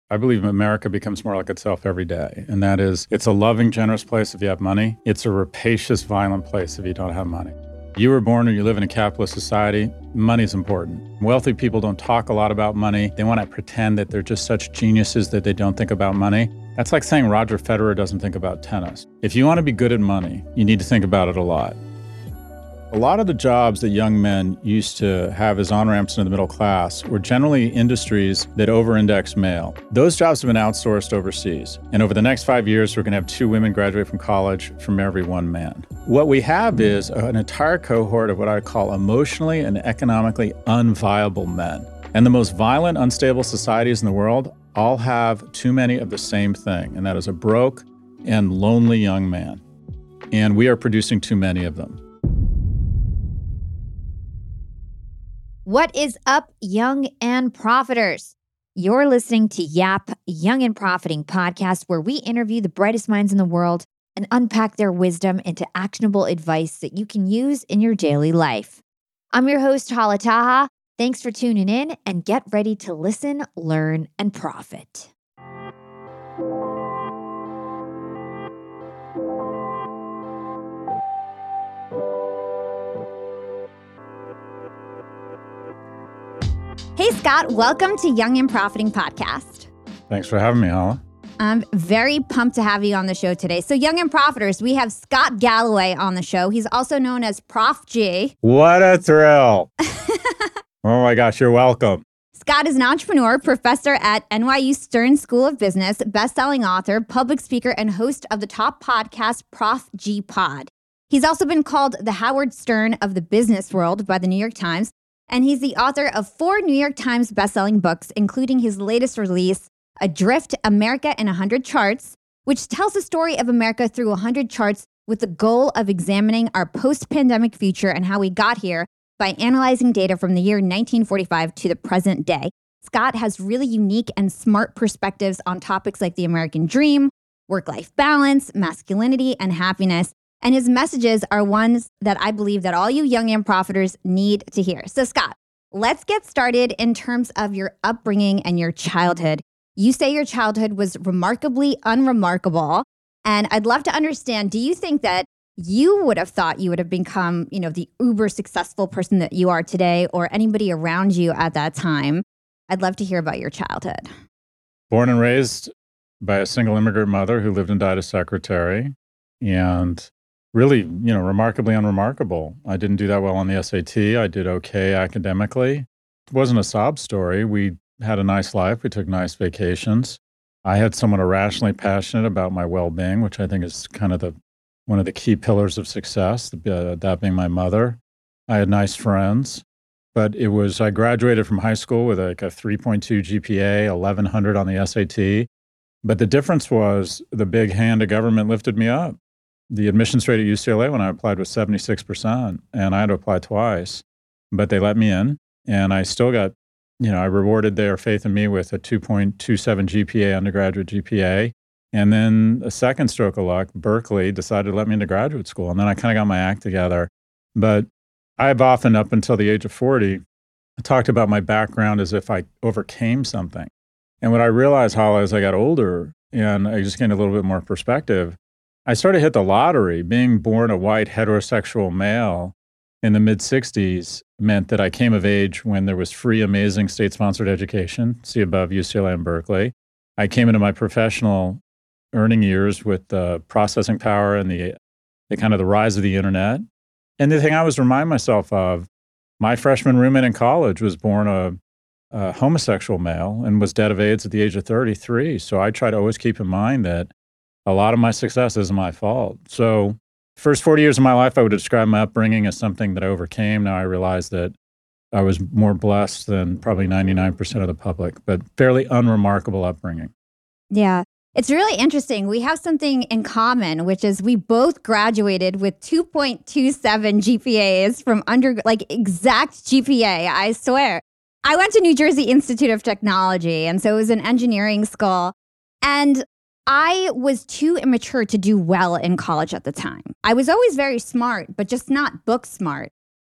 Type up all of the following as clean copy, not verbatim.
I believe America becomes more like itself every day. And that is, it's a loving, generous place if you have money. It's a rapacious, violent place if you don't have money. You were born or you live in a capitalist society, money's important. Wealthy people don't talk a lot about money. They want to pretend that they're just such geniuses that they don't think about money. That's like saying Roger Federer doesn't think about tennis. If you want to be good at money, you need to think about it a lot. A lot of the jobs that young men used to have as on-ramps into the middle class were generally industries that over-index male. Those jobs have been outsourced overseas. And over the next 5 years, we're going to have 2 women graduate from college from every 1 man. What we have is an entire cohort of what I call emotionally and economically unviable men. And the most violent, unstable societies in the world all have too many of the same thing, and that is a broke and lonely young man. And we are producing too many of them. What is up, young and profiters? You're listening to Yap, Young and Profiting podcast, where we interview the brightest minds in the world and unpack their wisdom into actionable advice that you can use in your daily life. I'm your host, Hala Taha. Thanks for tuning in and get ready to listen, learn, and profit. Hey, Scott, welcome to Young and Profiting Podcast. Thanks for having me, Hala. I'm very pumped to have you on the show today. So, Young and Profiters, we have Scott Galloway on the show. He's also known as Prof G. What a thrill. Oh my gosh, you're welcome. Scott is an entrepreneur, professor at NYU Stern School of Business, best-selling author, public speaker, and host of the top podcast, Prof G Pod. He's also been called the Howard Stern of the business world by the New York Times. And he's the author of 4 New York Times bestselling books, including his latest release, Adrift: America in 100 Charts, which tells the story of America through 100 charts with the goal of examining our post-pandemic future and how we got here by analyzing data from the year 1945 to the present day. Scott has really unique and smart perspectives on topics like the American dream, work-life balance, masculinity, and happiness. And his messages are ones that I believe that all you young and profiters need to hear. So Scott, let's get started in terms of your upbringing and your childhood. You say your childhood was remarkably unremarkable. And I'd love to understand, do you think that you would have thought you would have become, the uber successful person that you are today, or anybody around you at that time? I'd love to hear about your childhood. Born and raised by a single immigrant mother who lived and died as secretary. And really, remarkably unremarkable. I didn't do that well on the SAT. I did okay academically. It wasn't a sob story. We had a nice life. We took nice vacations. I had someone irrationally passionate about my well-being, which I think is kind of one of the key pillars of success, that being my mother. I had nice friends, but I graduated from high school with like a 3.2 GPA, 1100 on the SAT. But the difference was the big hand of government lifted me up. The admissions rate at UCLA when I applied was 76%, and I had to apply twice, but they let me in, and I still got, I rewarded their faith in me with a 2.27 GPA, undergraduate GPA, and then a second stroke of luck, Berkeley decided to let me into graduate school, and then I kind of got my act together. But I've often, up until the age of 40, talked about my background as if I overcame something. And what I realized, Hala, as I got older, and I just gained a little bit more perspective, I started to hit the lottery. Being born a white heterosexual male in the mid-'60s meant that I came of age when there was free, amazing state-sponsored education, see above UCLA and Berkeley. I came into my professional earning years with the processing power and the kind of the rise of the internet. And the thing I always remind myself of, my freshman roommate in college was born a homosexual male and was dead of AIDS at the age of 33. So I try to always keep in mind that a lot of my success isn't my fault. So first 40 years of my life, I would describe my upbringing as something that I overcame. Now I realize that I was more blessed than probably 99% of the public, but fairly unremarkable upbringing. Yeah, it's really interesting. We have something in common, which is we both graduated with 2.27 GPAs from exact GPA, I swear. I went to New Jersey Institute of Technology, and so it was an engineering school. And I was too immature to do well in college at the time. I was always very smart, but just not book smart.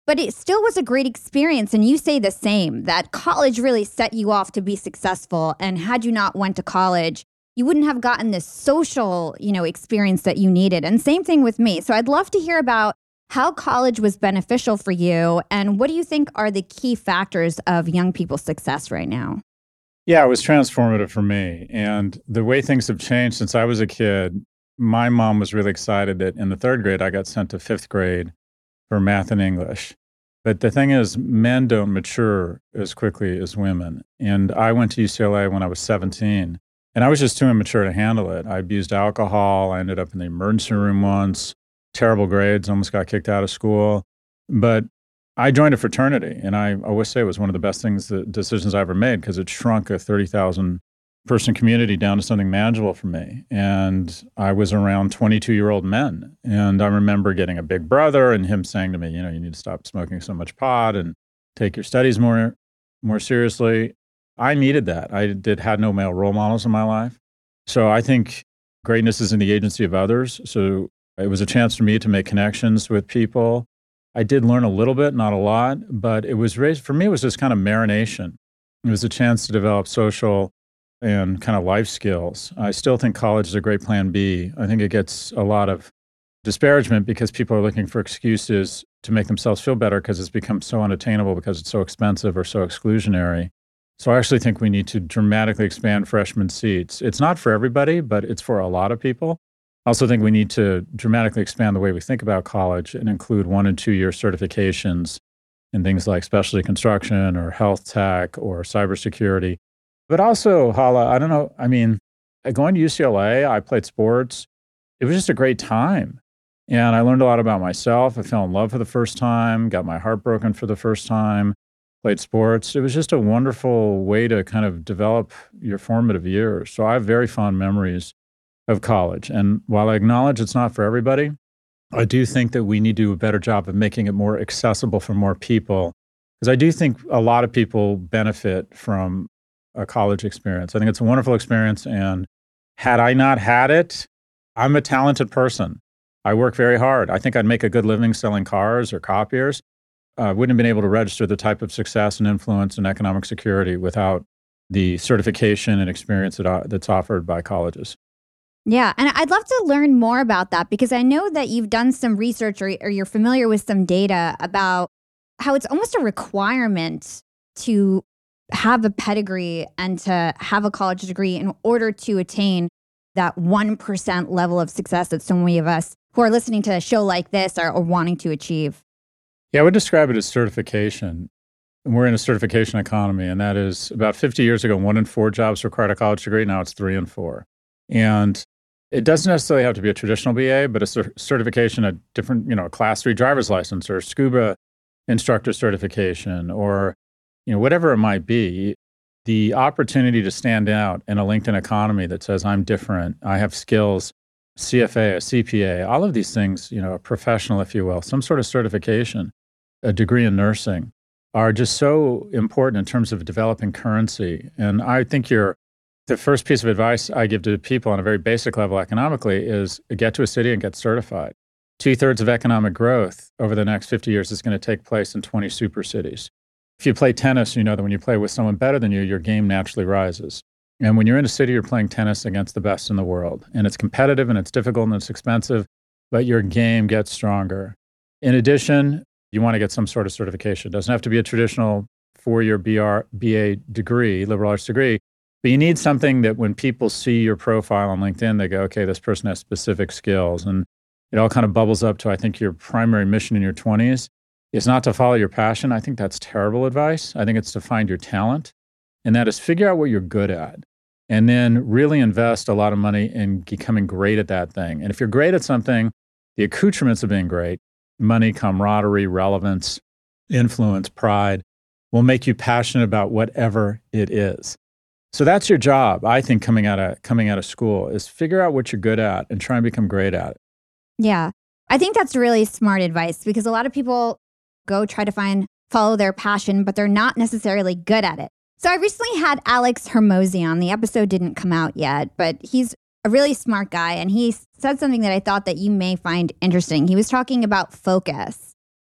But it still was a great experience. And you say the same, that college really set you off to be successful. And had you not went to college, you wouldn't have gotten this social, experience that you needed. And same thing with me. So I'd love to hear about how college was beneficial for you. And what do you think are the key factors of young people's success right now? Yeah, it was transformative for me. And the way things have changed since I was a kid, my mom was really excited that in the third grade, I got sent to fifth grade for math and English. But the thing is, men don't mature as quickly as women. And I went to UCLA when I was 17, and I was just too immature to handle it. I abused alcohol. I ended up in the emergency room once, terrible grades, almost got kicked out of school. But I joined a fraternity, and I always say it was one of the best decisions I ever made because it shrunk a 30,000 person community down to something manageable for me. And I was around 22-year-old men. And I remember getting a big brother and him saying to me, you need to stop smoking so much pot and take your studies more seriously. I needed that. had no male role models in my life. So I think greatness is in the agency of others. So it was a chance for me to make connections with people. I did learn a little bit, not a lot, but it was for me, it was just kind of marination. It was a chance to develop social and kind of life skills. I still think college is a great plan B. I think it gets a lot of disparagement because people are looking for excuses to make themselves feel better because it's become so unattainable because it's so expensive or so exclusionary. So I actually think we need to dramatically expand freshman seats. It's not for everybody, but it's for a lot of people. I also think we need to dramatically expand the way we think about college and include 1 and 2 year certifications in things like specialty construction or health tech or cybersecurity. But also, Hala, I don't know, going to UCLA, I played sports. It was just a great time. And I learned a lot about myself. I fell in love for the first time, got my heart broken for the first time, played sports. It was just a wonderful way to kind of develop your formative years. So I have very fond memories of college. And while I acknowledge it's not for everybody, I do think that we need to do a better job of making it more accessible for more people. Because I do think a lot of people benefit from a college experience. I think it's a wonderful experience. And had I not had it, I'm a talented person. I work very hard. I think I'd make a good living selling cars or copiers. I wouldn't have been able to register the type of success and influence and economic security without the certification and experience that's offered by colleges. Yeah, and I'd love to learn more about that because I know that you've done some research or you're familiar with some data about how it's almost a requirement to have a pedigree and to have a college degree in order to attain that 1% level of success that so many of us who are listening to a show like this are wanting to achieve. Yeah, I would describe it as certification. We're in a certification economy, and that is about 50 years ago, 1 in 4 jobs required a college degree. Now it's 3 in 4. And it doesn't necessarily have to be a traditional BA, but a certification, a different, a class 3 driver's license or scuba instructor certification or, whatever it might be, the opportunity to stand out in a LinkedIn economy that says, I'm different, I have skills, CFA, a CPA, all of these things, a professional, if you will, some sort of certification, a degree in nursing are just so important in terms of developing currency. And I think the first piece of advice I give to people on a very basic level economically is get to a city and get certified. 2/3 of economic growth over the next 50 years is going to take place in 20 super cities. If you play tennis, you know that when you play with someone better than you, your game naturally rises. And when you're in a city, you're playing tennis against the best in the world. And it's competitive and it's difficult and it's expensive, but your game gets stronger. In addition, you want to get some sort of certification. It doesn't have to be a traditional 4-year BA degree, liberal arts degree, but you need something that when people see your profile on LinkedIn, they go, okay, this person has specific skills. And it all kind of bubbles up to, I think, your primary mission in your 20s is not to follow your passion. I think that's terrible advice. I think it's to find your talent. And that is figure out what you're good at and then really invest a lot of money in becoming great at that thing. And if you're great at something, the accoutrements of being great, money, camaraderie, relevance, influence, pride, will make you passionate about whatever it is. So that's your job, I think, coming out of school, is figure out what you're good at and try and become great at it. Yeah, I think that's really smart advice because a lot of people go try to follow their passion, but they're not necessarily good at it. So I recently had Alex Hormozi on. The episode didn't come out yet, but he's a really smart guy. And he said something that I thought that you may find interesting. He was talking about focus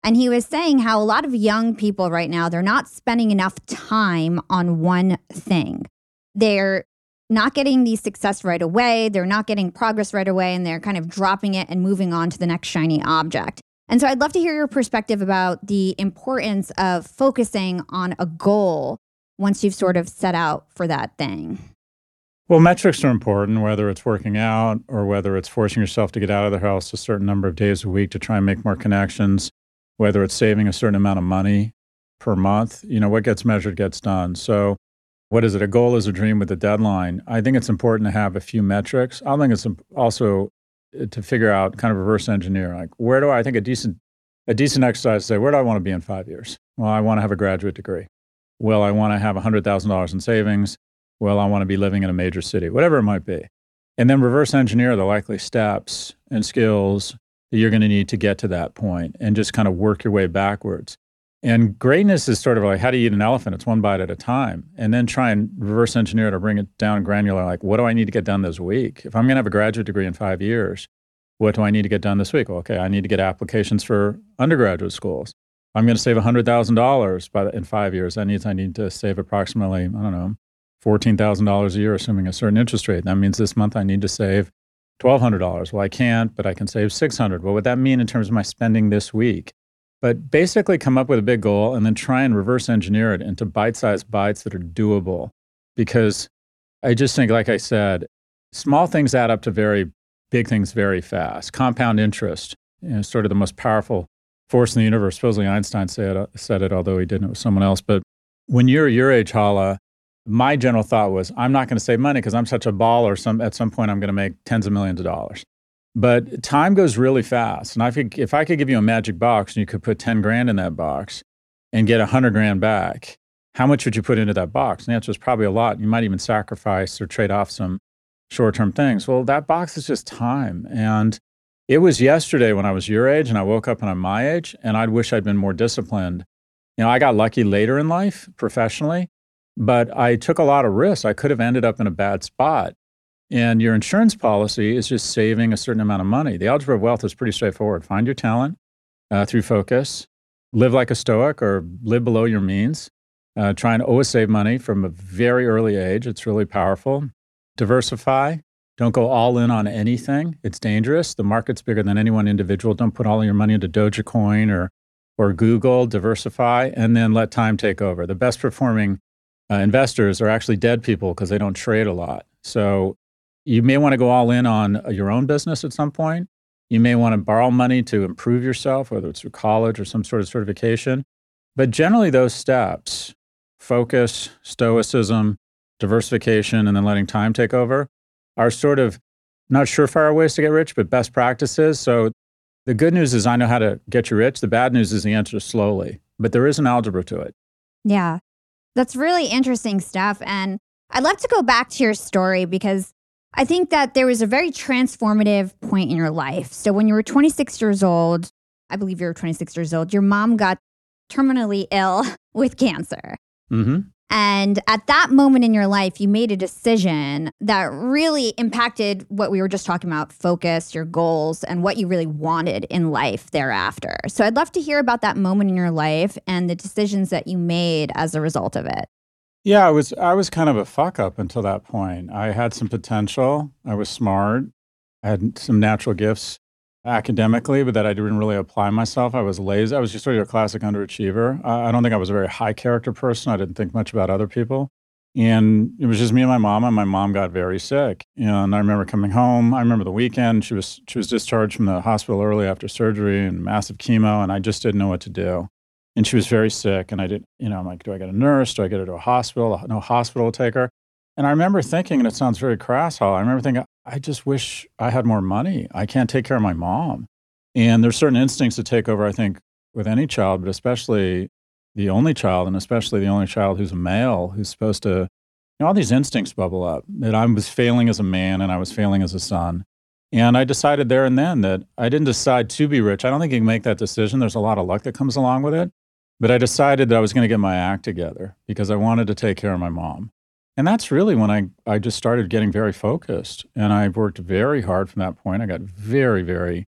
And he was saying how a lot of young people right now, they're not spending enough time on one thing. They're not getting the success right away. They're not getting progress right away, and they're kind of dropping it and moving on to the next shiny object. And so I'd love to hear your perspective about the importance of focusing on a goal once you've sort of set out for that thing. Well, metrics are important, whether it's working out or whether it's forcing yourself to get out of the house a certain number of days a week to try and make more connections, whether it's saving a certain amount of money per month. What gets measured gets done. So what is it? A goal is a dream with a deadline. I think it's important to have a few metrics. I think it's also to figure out, kind of reverse engineer, like where do I think a decent exercise to say, where do I want to be in 5 years? Well, I want to have a graduate degree. Well, I want to have $100,000 in savings. Well, I want to be living in a major city, whatever it might be. And then reverse engineer the likely steps and skills that you're going to need to get to that point and just kind of work your way backwards. And greatness is sort of like, how do you eat an elephant? It's one bite at a time. And then try and reverse engineer it or bring it down granular, like, what do I need to get done this week? If I'm going to have a graduate degree in 5 years, what do I need to get done this week? Well, okay, I need to get applications for undergraduate schools. I'm going to save $100,000 in 5 years. That means I need to save approximately, $14,000 a year, assuming a certain interest rate. That means this month I need to save $1,200. Well, I can't, but I can save $600. What would that mean in terms of my spending this week? But basically come up with a big goal and then try and reverse engineer it into bite-sized bites that are doable. Because I just think, like I said, small things add up to very big things very fast. Compound interest is sort of the most powerful force in the universe. Supposedly Einstein said it, although he didn't, it was someone else. But when you're your age, Hala, my general thought was, I'm not going to save money because I'm such a baller. At some point, I'm going to make tens of millions of dollars. But time goes really fast. And if I could give you a magic box and you could put 10 grand in that box and get 100 grand back, how much would you put into that box? And the answer is probably a lot. You might even sacrifice or trade off some short-term things. Well, that box is just time. And it was yesterday when I was your age and I woke up and I'm my age, and I'd wish I'd been more disciplined. I got lucky later in life professionally, but I took a lot of risks. I could have ended up in a bad spot. And your insurance policy is just saving a certain amount of money. The algebra of wealth is pretty straightforward. Find your talent through focus, live like a stoic or live below your means. Try and always save money from a very early age. It's really powerful. Diversify. Don't go all in on anything. It's dangerous. The market's bigger than any one individual. Don't put all your money into Dogecoin or Google. Diversify, and then let time take over. The best performing investors are actually dead people because they don't trade a lot. So you may want to go all in on your own business at some point. You may want to borrow money to improve yourself, whether it's through college or some sort of certification. But generally those steps, focus, stoicism, diversification, and then letting time take over, are sort of not surefire ways to get rich, but best practices. So the good news is I know how to get you rich. The bad news is the answer is slowly, but there is an algebra to it. Yeah, that's really interesting stuff. And I'd love to go back to your story because I think that there was a very transformative point in your life. So when you were 26 years old, I believe you were 26 years old, your mom got terminally ill with cancer. Mm-hmm. And at that moment in your life, you made a decision that really impacted what we were just talking about, focus, your goals, and what you really wanted in life thereafter. So I'd love to hear about that moment in your life and the decisions that you made as a result of it. Yeah, I was kind of a fuck up until that point. I had some potential. I was smart. I had some natural gifts academically, but that I didn't really apply myself. I was lazy. I was just sort of a classic underachiever. I don't think I was a very high character person. I didn't think much about other people. And it was just me and my mom got very sick. And I remember coming home. I remember the weekend. She was discharged from the hospital early after surgery and massive chemo, and I just didn't know what to do. And she was very sick, and I didn't, I'm like, do I get a nurse? Do I get her to a hospital? No hospital will take her. And I remember thinking, and it sounds very crass, I remember thinking, I just wish I had more money. I can't take care of my mom. And there's certain instincts that take over, I think, with any child, but especially the only child, and especially the only child who's a male, who's supposed to, all these instincts bubble up, that I was failing as a man and I was failing as a son. And I decided there and then that I didn't decide to be rich. I don't think you can make that decision. There's a lot of luck that comes along with it. But I decided that I was going to get my act together because I wanted to take care of my mom. And that's really when I just started getting very focused. And I worked very hard from that point. I got very, very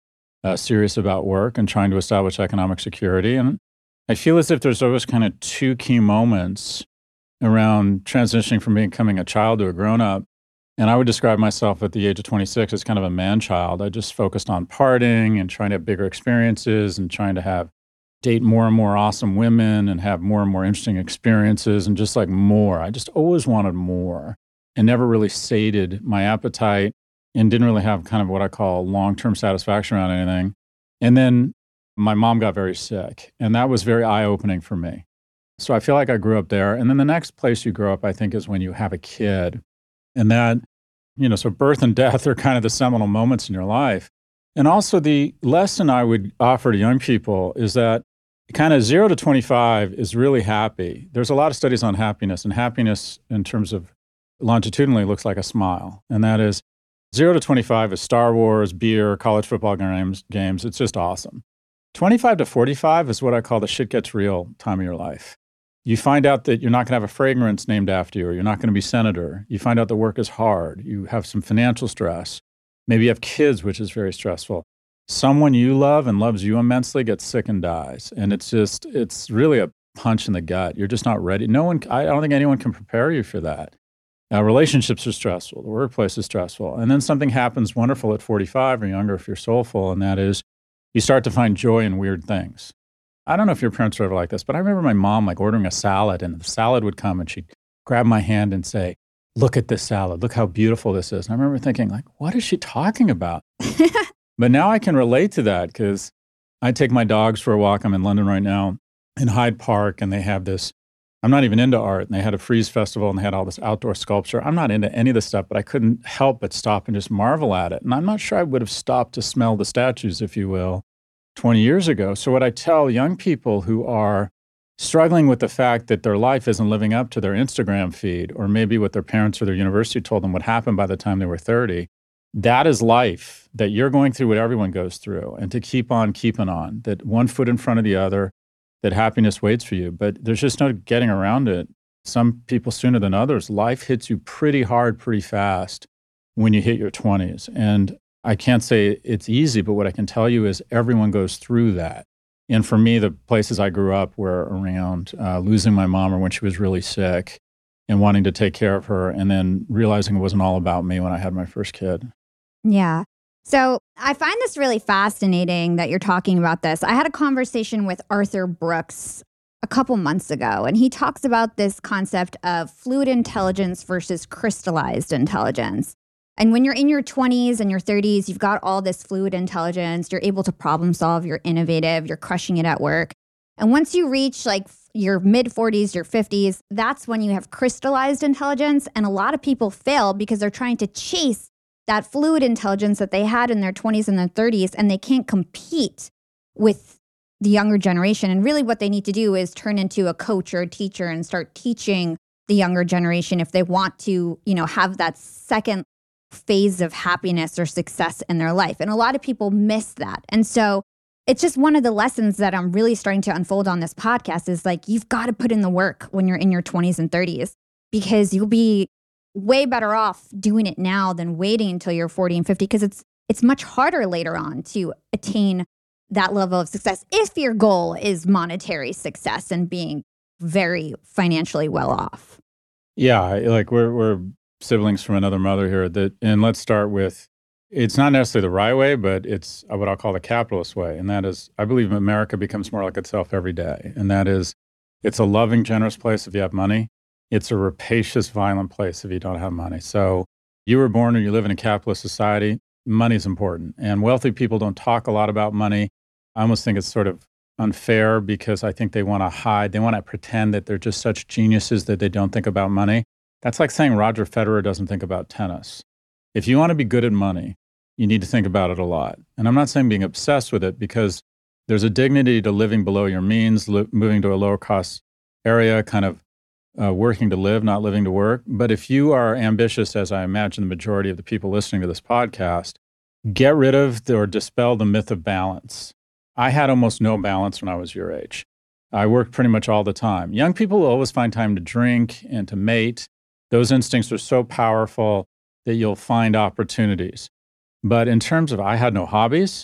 serious about work and trying to establish economic security. And I feel as if there's always kind of two key moments around transitioning from becoming a child to a grown-up. And I would describe myself at the age of 26 as kind of a man-child. I just focused on partying and trying to have bigger experiences and trying to date more and more awesome women and have more and more interesting experiences and just like more. I just always wanted more and never really sated my appetite and didn't really have kind of what I call long-term satisfaction around anything. And then my mom got very sick, and that was very eye-opening for me. So I feel like I grew up there. And then the next place you grow up, I think, is when you have a kid. And that, so birth and death are kind of the seminal moments in your life. And also the lesson I would offer to young people is that kind of 0 to 25 is really happy. There's a lot of studies on happiness, and happiness in terms of longitudinally looks like a smile. And that is 0 to 25 is Star Wars, beer, college football games. It's just awesome. 25 to 45 is what I call the shit gets real time of your life. You find out that you're not going to have a fragrance named after you, or you're not going to be senator. You find out the work is hard. You have some financial stress. Maybe you have kids, which is very stressful. Someone you love and loves you immensely gets sick and dies. And it's really a punch in the gut. You're just not ready. I don't think anyone can prepare you for that. Relationships are stressful. The workplace is stressful. And then something happens wonderful at 45 or younger if you're soulful, and that is you start to find joy in weird things. I don't know if your parents were ever like this, but I remember my mom like ordering a salad, and the salad would come and she'd grab my hand and say, "Look at this salad. Look how beautiful this is." And I remember thinking, like, what is she talking about? But now I can relate to that because I take my dogs for a walk. I'm in London right now in Hyde Park, and they have this, I'm not even into art, and they had a Frieze festival and they had all this outdoor sculpture. I'm not into any of this stuff, but I couldn't help but stop and just marvel at it. And I'm not sure I would have stopped to smell the statues, if you will, 20 years ago. So what I tell young people who are struggling with the fact that their life isn't living up to their Instagram feed, or maybe what their parents or their university told them would happen by the time they were 30, that is life, that you're going through what everyone goes through, and to keep on keeping on, that one foot in front of the other, that happiness waits for you. But there's just no getting around it. Some people sooner than others. Life hits you pretty hard, pretty fast when you hit your 20s. And I can't say it's easy, but what I can tell you is everyone goes through that. And for me, the places I grew up were around losing my mom or when she was really sick and wanting to take care of her, and then realizing it wasn't all about me when I had my first kid. Yeah. So I find this really fascinating that you're talking about this. I had a conversation with Arthur Brooks a couple months ago, and he talks about this concept of fluid intelligence versus crystallized intelligence. And when you're in your 20s and your 30s, you've got all this fluid intelligence, you're able to problem solve, you're innovative, you're crushing it at work. And once you reach like your mid 40s, your 50s, that's when you have crystallized intelligence. And a lot of people fail because they're trying to chase that fluid intelligence that they had in their 20s and their 30s, and they can't compete with the younger generation. And really what they need to do is turn into a coach or a teacher and start teaching the younger generation if they want to, have that second phase of happiness or success in their life. And a lot of people miss that. And so it's just one of the lessons that I'm really starting to unfold on this podcast is like, you've got to put in the work when you're in your 20s and 30s, because you'll be way better off doing it now than waiting until you're 40 and 50, because it's much harder later on to attain that level of success if your goal is monetary success and being very financially well off. Yeah, like we're siblings from another mother here. And let's start with, it's not necessarily the right way, but it's what I'll call the capitalist way. And that is, I believe America becomes more like itself every day. And that is, it's a loving, generous place if you have money. It's a rapacious, violent place if you don't have money. So you were born or you live in a capitalist society, money's important. And wealthy people don't talk a lot about money. I almost think it's sort of unfair because I think they want to hide. They want to pretend that they're just such geniuses that they don't think about money. That's like saying Roger Federer doesn't think about tennis. If you want to be good at money, you need to think about it a lot. And I'm not saying being obsessed with it, because there's a dignity to living below your means, moving to a lower cost area, kind of working to live, not living to work. But if you are ambitious, as I imagine the majority of the people listening to this podcast, get rid of or dispel the myth of balance. I had almost no balance when I was your age. I worked pretty much all the time. Young people will always find time to drink and to mate. Those instincts are so powerful that you'll find opportunities. But in terms of, I had no hobbies,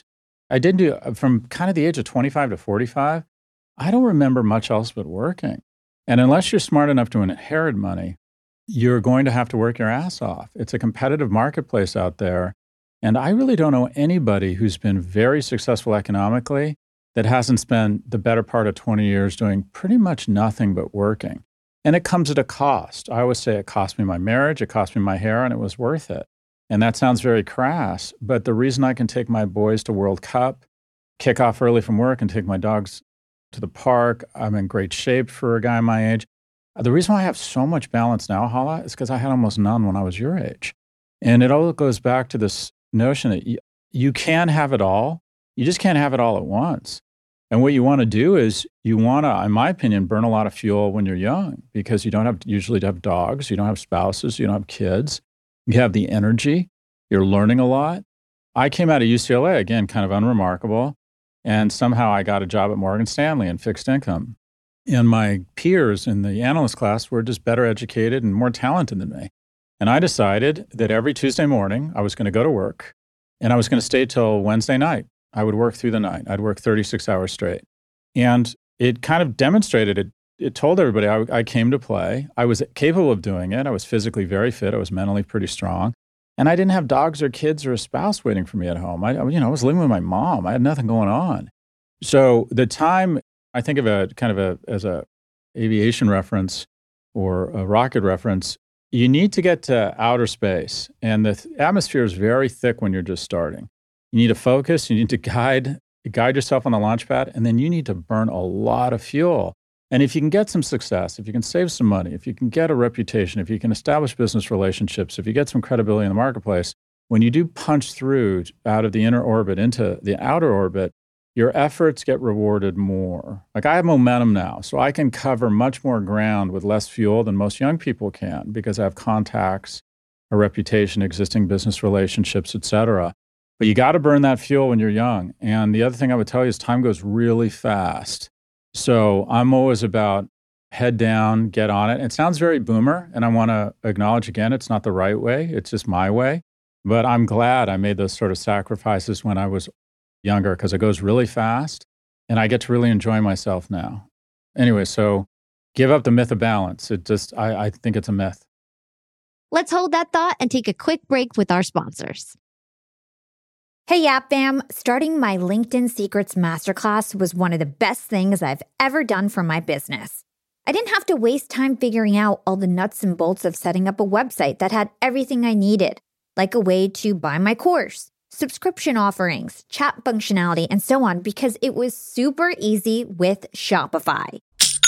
I didn't do, from kind of the age of 25 to 45, I don't remember much else but working. And unless you're smart enough to inherit money, you're going to have to work your ass off. It's a competitive marketplace out there. And I really don't know anybody who's been very successful economically that hasn't spent the better part of 20 years doing pretty much nothing but working. And it comes at a cost. I always say it cost me my marriage, it cost me my hair, and it was worth it. And that sounds very crass, but the reason I can take my boys to World Cup, kick off early from work and take my dogs to the park, I'm in great shape for a guy my age. The reason why I have so much balance now, Hala, is because I had almost none when I was your age. And it all goes back to this notion that you can have it all. You just can't have it all at once. And what you want to do is you want to, in my opinion, burn a lot of fuel when you're young because you don't have usually have dogs, you don't have spouses, you don't have kids. You have the energy. You're learning a lot. I came out of UCLA, again, kind of unremarkable. And somehow I got a job at Morgan Stanley in fixed income. And my peers in the analyst class were just better educated and more talented than me. And I decided that every Tuesday morning I was going to go to work and I was going to stay till Wednesday night. I would work through the night. I'd work 36 hours straight. And it kind of demonstrated it. It told everybody I came to play. I was capable of doing it. I was physically very fit. I was mentally pretty strong. And I didn't have dogs or kids or a spouse waiting for me at home. I was living with my mom. I had nothing going on. So the time, I think of as a aviation reference or a rocket reference, you need to get to outer space. And the atmosphere is very thick when you're just starting. You need to focus. You need to guide yourself on the launch pad. And then you need to burn a lot of fuel. And if you can get some success, if you can save some money, if you can get a reputation, if you can establish business relationships, if you get some credibility in the marketplace, when you do punch through out of the inner orbit into the outer orbit, your efforts get rewarded more. Like I have momentum now, so I can cover much more ground with less fuel than most young people can because I have contacts, a reputation, existing business relationships, et cetera. But you got to burn that fuel when you're young. And the other thing I would tell you is time goes really fast. So I'm always about head down, get on it. It sounds very boomer, and I want to acknowledge again, it's not the right way. It's just my way. But I'm glad I made those sort of sacrifices when I was younger because it goes really fast, and I get to really enjoy myself now. Anyway, so give up the myth of balance. I think it's a myth. Let's hold that thought and take a quick break with our sponsors. Hey, Yap Fam, starting my LinkedIn Secrets Masterclass was one of the best things I've ever done for my business. I didn't have to waste time figuring out all the nuts and bolts of setting up a website that had everything I needed, like a way to buy my course, subscription offerings, chat functionality, and so on, because it was super easy with Shopify.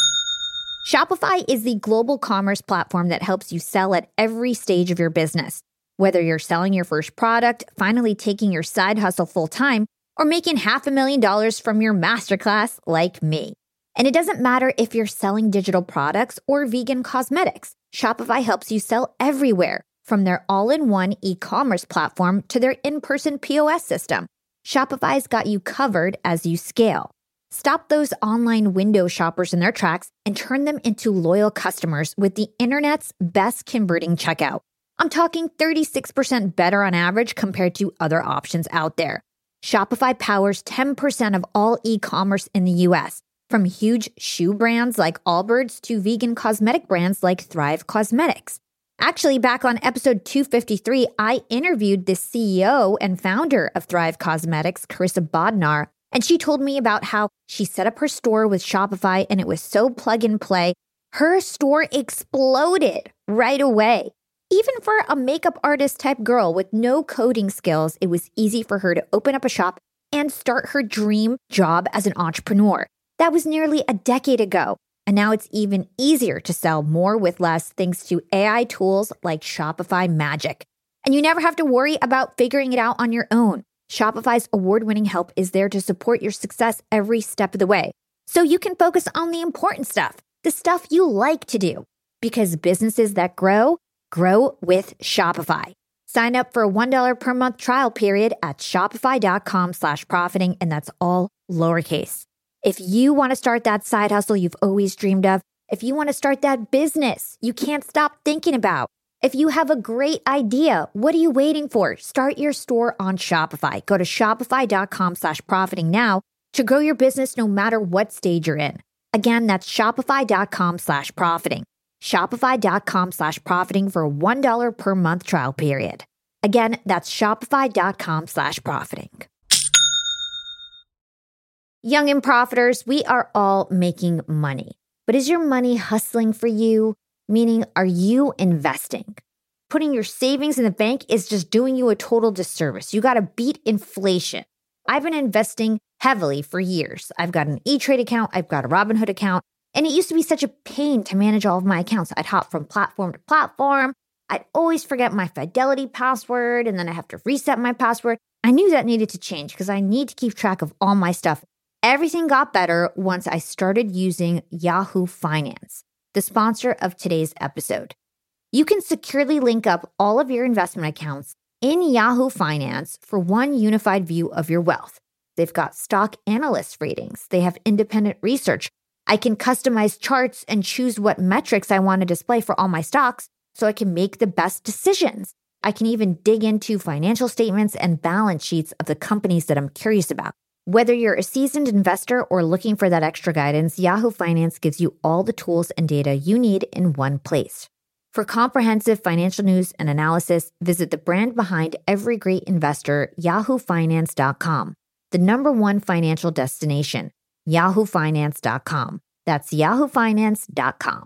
Shopify is the global commerce platform that helps you sell at every stage of your business. Whether you're selling your first product, finally taking your side hustle full-time, or making $500,000 from your masterclass like me. And it doesn't matter if you're selling digital products or vegan cosmetics. Shopify helps you sell everywhere, from their all-in-one e-commerce platform to their in-person POS system. Shopify's got you covered as you scale. Stop those online window shoppers in their tracks and turn them into loyal customers with the internet's best converting checkout. I'm talking 36% better on average compared to other options out there. Shopify powers 10% of all e-commerce in the US, from huge shoe brands like Allbirds to vegan cosmetic brands like Thrive Cosmetics. Actually, back on episode 253, I interviewed the CEO and founder of Thrive Cosmetics, Carissa Bodnar, and she told me about how she set up her store with Shopify and it was so plug and play. Her store exploded right away. Even for a makeup artist type girl with no coding skills, it was easy for her to open up a shop and start her dream job as an entrepreneur. That was nearly a decade ago. And now it's even easier to sell more with less thanks to AI tools like Shopify Magic. And you never have to worry about figuring it out on your own. Shopify's award-winning help is there to support your success every step of the way. So you can focus on the important stuff, the stuff you like to do. Because businesses that grow with Shopify. Sign up for a $1 per month trial period at shopify.com/profiting, and that's all lowercase. If you want to start that side hustle you've always dreamed of, if you want to start that business you can't stop thinking about, If you have a great idea, what are you waiting for? Start your store on Shopify. Go to shopify.com/profiting now to grow your business no matter what stage you're in. Again, that's shopify.com/profiting. Shopify.com/profiting for a $1 per month trial period. Again, that's shopify.com/profiting. Young and profiters, we are all making money. But is your money hustling for you? Meaning, are you investing? Putting your savings in the bank is just doing you a total disservice. You got to beat inflation. I've been investing heavily for years. I've got an E-Trade account. I've got a Robinhood account. And it used to be such a pain to manage all of my accounts. I'd hop from platform to platform. I'd always forget my Fidelity password, and then I have to reset my password. I knew that needed to change because I need to keep track of all my stuff. Everything got better once I started using Yahoo Finance, the sponsor of today's episode. You can securely link up all of your investment accounts in Yahoo Finance for one unified view of your wealth. They've got stock analyst ratings. They have independent research. I can customize charts and choose what metrics I want to display for all my stocks so I can make the best decisions. I can even dig into financial statements and balance sheets of the companies that I'm curious about. Whether you're a seasoned investor or looking for that extra guidance, Yahoo Finance gives you all the tools and data you need in one place. For comprehensive financial news and analysis, visit the brand behind every great investor, yahoofinance.com, the #1 financial destination, yahoofinance.com. That's yahoofinance.com.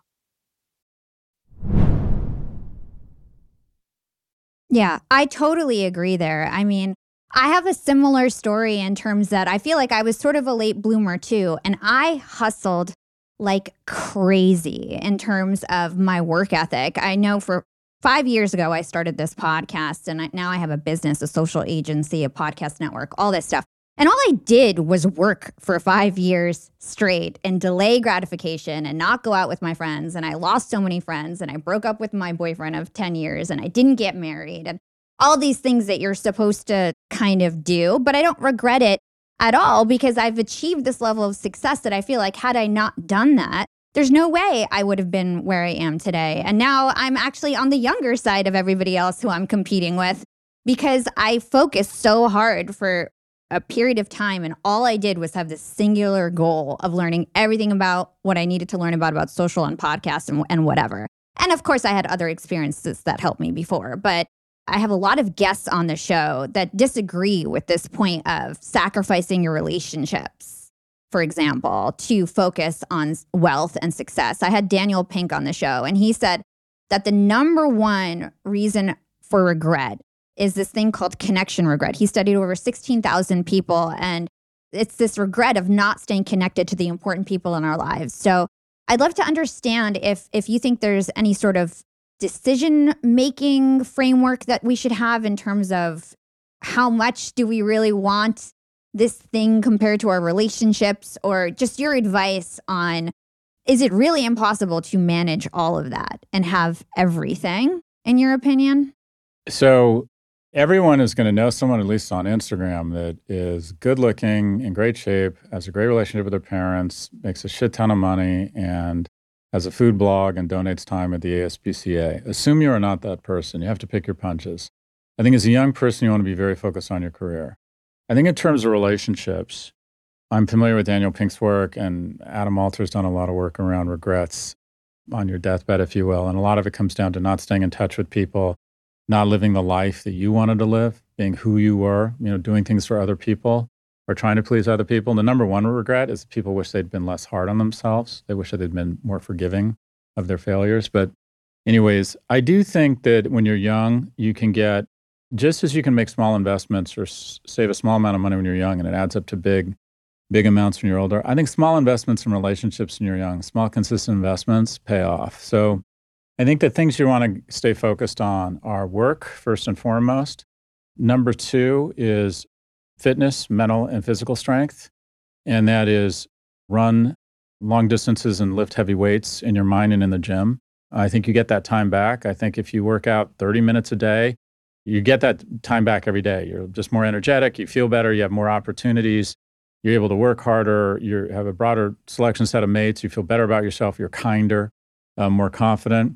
Yeah, I totally agree there. I mean, I have a similar story in terms that I feel like I was sort of a late bloomer too, and I hustled like crazy in terms of my work ethic. I know for 5 years ago, I started this podcast, and now I have a business, a social agency, a podcast network, all this stuff. And all I did was work for 5 years straight and delay gratification and not go out with my friends. And I lost so many friends, and I broke up with my boyfriend of 10 years, and I didn't get married, and all these things that you're supposed to kind of do. But I don't regret it at all because I've achieved this level of success that I feel like had I not done that, there's no way I would have been where I am today. And now I'm actually on the younger side of everybody else who I'm competing with because I focused so hard for a period of time, and all I did was have this singular goal of learning everything about what I needed to learn about social and podcasts and whatever. And of course, I had other experiences that helped me before, but I have a lot of guests on the show that disagree with this point of sacrificing your relationships, for example, to focus on wealth and success. I had Daniel Pink on the show, and he said that the #1 reason for regret is this thing called connection regret. He studied over 16,000 people, and it's this regret of not staying connected to the important people in our lives. So I'd love to understand if you think there's any sort of decision-making framework that we should have in terms of how much do we really want this thing compared to our relationships, or just your advice on, is it really impossible to manage all of that and have everything, in your opinion? So everyone is going to know someone, at least on Instagram, that is good looking, in great shape, has a great relationship with their parents, makes a shit ton of money, and has a food blog and donates time at the ASPCA. Assume you are not that person. You have to pick your punches. I think as a young person, you want to be very focused on your career. I think in terms of relationships, I'm familiar with Daniel Pink's work, and Adam Alter's done a lot of work around regrets on your deathbed, if you will. And a lot of it comes down to not staying in touch with people, not living the life that you wanted to live, being who you were, doing things for other people or trying to please other people. And the #1 regret is people wish they'd been less hard on themselves. They wish that they'd been more forgiving of their failures. But anyways, I do think that when you're young, you can get, just as you can make small investments or save a small amount of money when you're young and it adds up to big amounts when you're older. I think small investments in relationships when you're young, small consistent investments pay off. So I think the things you want to stay focused on are work, first and foremost. #2 is fitness, mental and physical strength. And that is run long distances and lift heavy weights in your mind and in the gym. I think you get that time back. I think if you work out 30 minutes a day, you get that time back every day. You're just more energetic, you feel better, you have more opportunities, you're able to work harder, you have a broader selection set of mates, you feel better about yourself, you're kinder, more confident.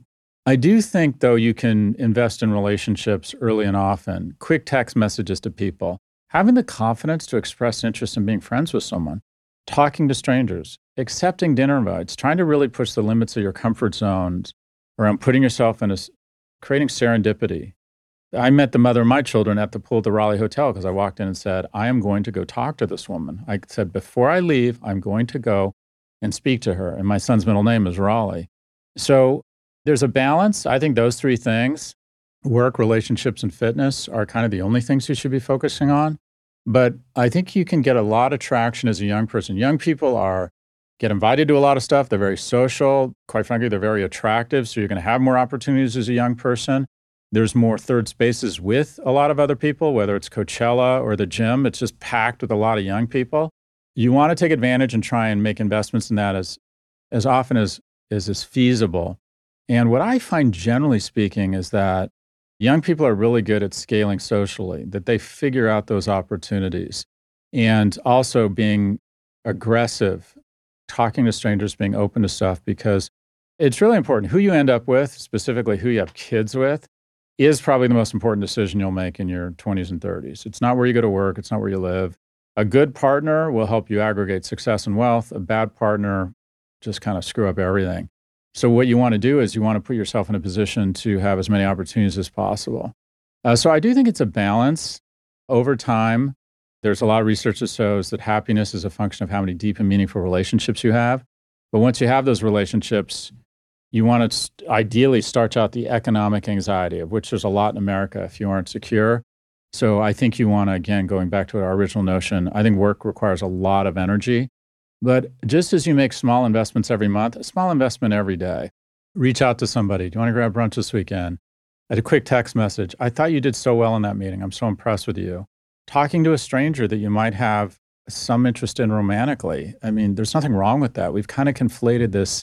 I do think, though, you can invest in relationships early and often. Quick text messages to people, having the confidence to express interest in being friends with someone, talking to strangers, accepting dinner invites, trying to really push the limits of your comfort zones around putting yourself in creating serendipity. I met the mother of my children at the pool at the Raleigh Hotel because I walked in and said, I am going to go talk to this woman. I said, before I leave, I'm going to go and speak to her. And my son's middle name is Raleigh. So there's a balance. I think those three things, work, relationships, and fitness, are kind of the only things you should be focusing on. But I think you can get a lot of traction as a young person. Young people get invited to a lot of stuff. They're very social. Quite frankly, they're very attractive. So you're going to have more opportunities as a young person. There's more third spaces with a lot of other people, whether it's Coachella or the gym. It's just packed with a lot of young people. You want to take advantage and try and make investments in that as often as is feasible. And what I find, generally speaking, is that young people are really good at scaling socially, that they figure out those opportunities, and also being aggressive, talking to strangers, being open to stuff, because it's really important. Who you end up with, specifically who you have kids with, is probably the most important decision you'll make in your 20s and 30s. It's not where you go to work. It's not where you live. A good partner will help you aggregate success and wealth. A bad partner just kind of screw up everything. So what you want to do is you want to put yourself in a position to have as many opportunities as possible. So I do think it's a balance. Over time, there's a lot of research that shows that happiness is a function of how many deep and meaningful relationships you have. But once you have those relationships, you want to ideally starch out the economic anxiety, of which there's a lot in America if you aren't secure. So I think you want to, again, going back to our original notion, I think work requires a lot of energy. But just as you make small investments every month, a small investment every day, reach out to somebody. Do you want to grab brunch this weekend? A quick text message. I thought you did so well in that meeting. I'm so impressed with you. Talking to a stranger that you might have some interest in romantically. I mean, there's nothing wrong with that. We've kind of conflated this.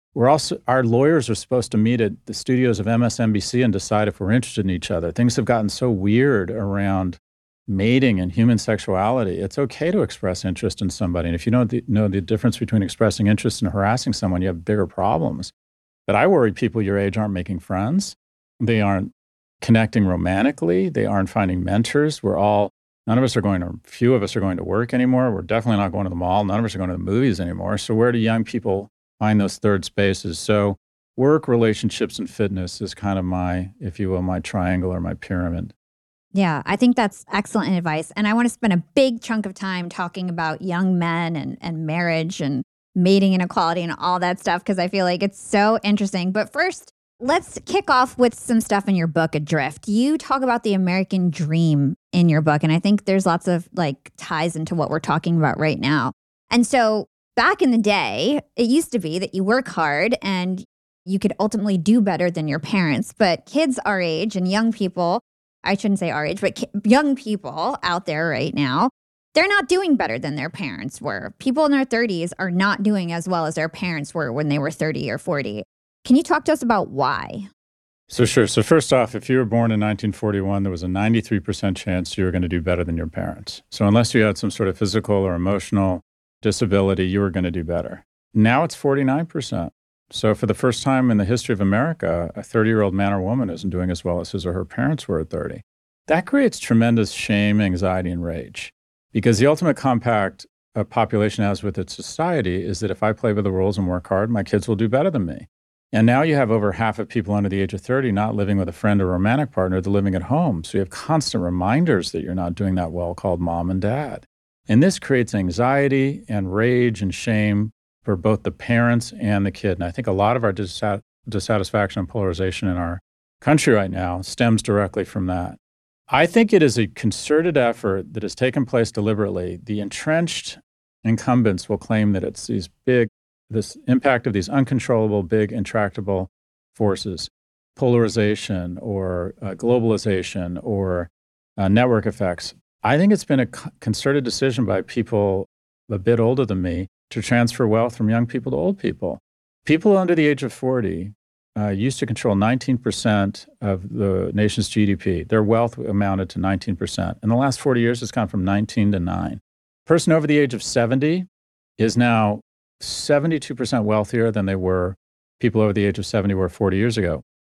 Our lawyers are supposed to meet at the studios of MSNBC and decide if we're interested in each other. Things have gotten so weird around mating and human sexuality. It's okay to express interest in somebody. And if you don't know the difference between expressing interest and harassing someone, you have bigger problems. But I worry people your age aren't making friends. They aren't connecting romantically. They aren't finding mentors. few of us are going to work anymore. We're definitely not going to the mall. None of us are going to the movies anymore. So where do young people find those third spaces? So work, relationships, and fitness is kind of my, if you will, my triangle or my pyramid. Yeah, I think that's excellent advice. And I want to spend a big chunk of time talking about young men and marriage and mating inequality and all that stuff, because I feel like it's so interesting. But first, let's kick off with some stuff in your book, Adrift. You talk about the American dream in your book, and I think there's lots of ties into what we're talking about right now. And so back in the day, it used to be that you work hard and you could ultimately do better than your parents. But kids our age and young people, I shouldn't say our age, but young people out there right now, they're not doing better than their parents were. People in their 30s are not doing as well as their parents were when they were 30 or 40. Can you talk to us about why? So sure. So first off, if you were born in 1941, there was a 93% chance you were going to do better than your parents. So unless you had some sort of physical or emotional disability, you were going to do better. Now it's 49%. So for the first time in the history of America, a 30-year-old man or woman isn't doing as well as his or her parents were at 30. That creates tremendous shame, anxiety, and rage. Because the ultimate compact a population has with its society is that if I play by the rules and work hard, my kids will do better than me. And now you have over half of people under the age of 30 not living with a friend or romantic partner, they're living at home. So you have constant reminders that you're not doing that well, called mom and dad. And this creates anxiety and rage and shame for both the parents and the kid. And I think a lot of our dissatisfaction and polarization in our country right now stems directly from that. I think it is a concerted effort that has taken place deliberately. The entrenched incumbents will claim that it's this impact of these uncontrollable, big, intractable forces, polarization or globalization or network effects. I think it's been a concerted decision by people a bit older than me to transfer wealth from young people to old people. People under the age of 40 used to control 19% of the nation's GDP. Their wealth amounted to 19%. In the last 40 years, it's gone from 19 to 9. Person over the age of 70 is now 72% wealthier than they were, people over the age of 70 were 40 years ago.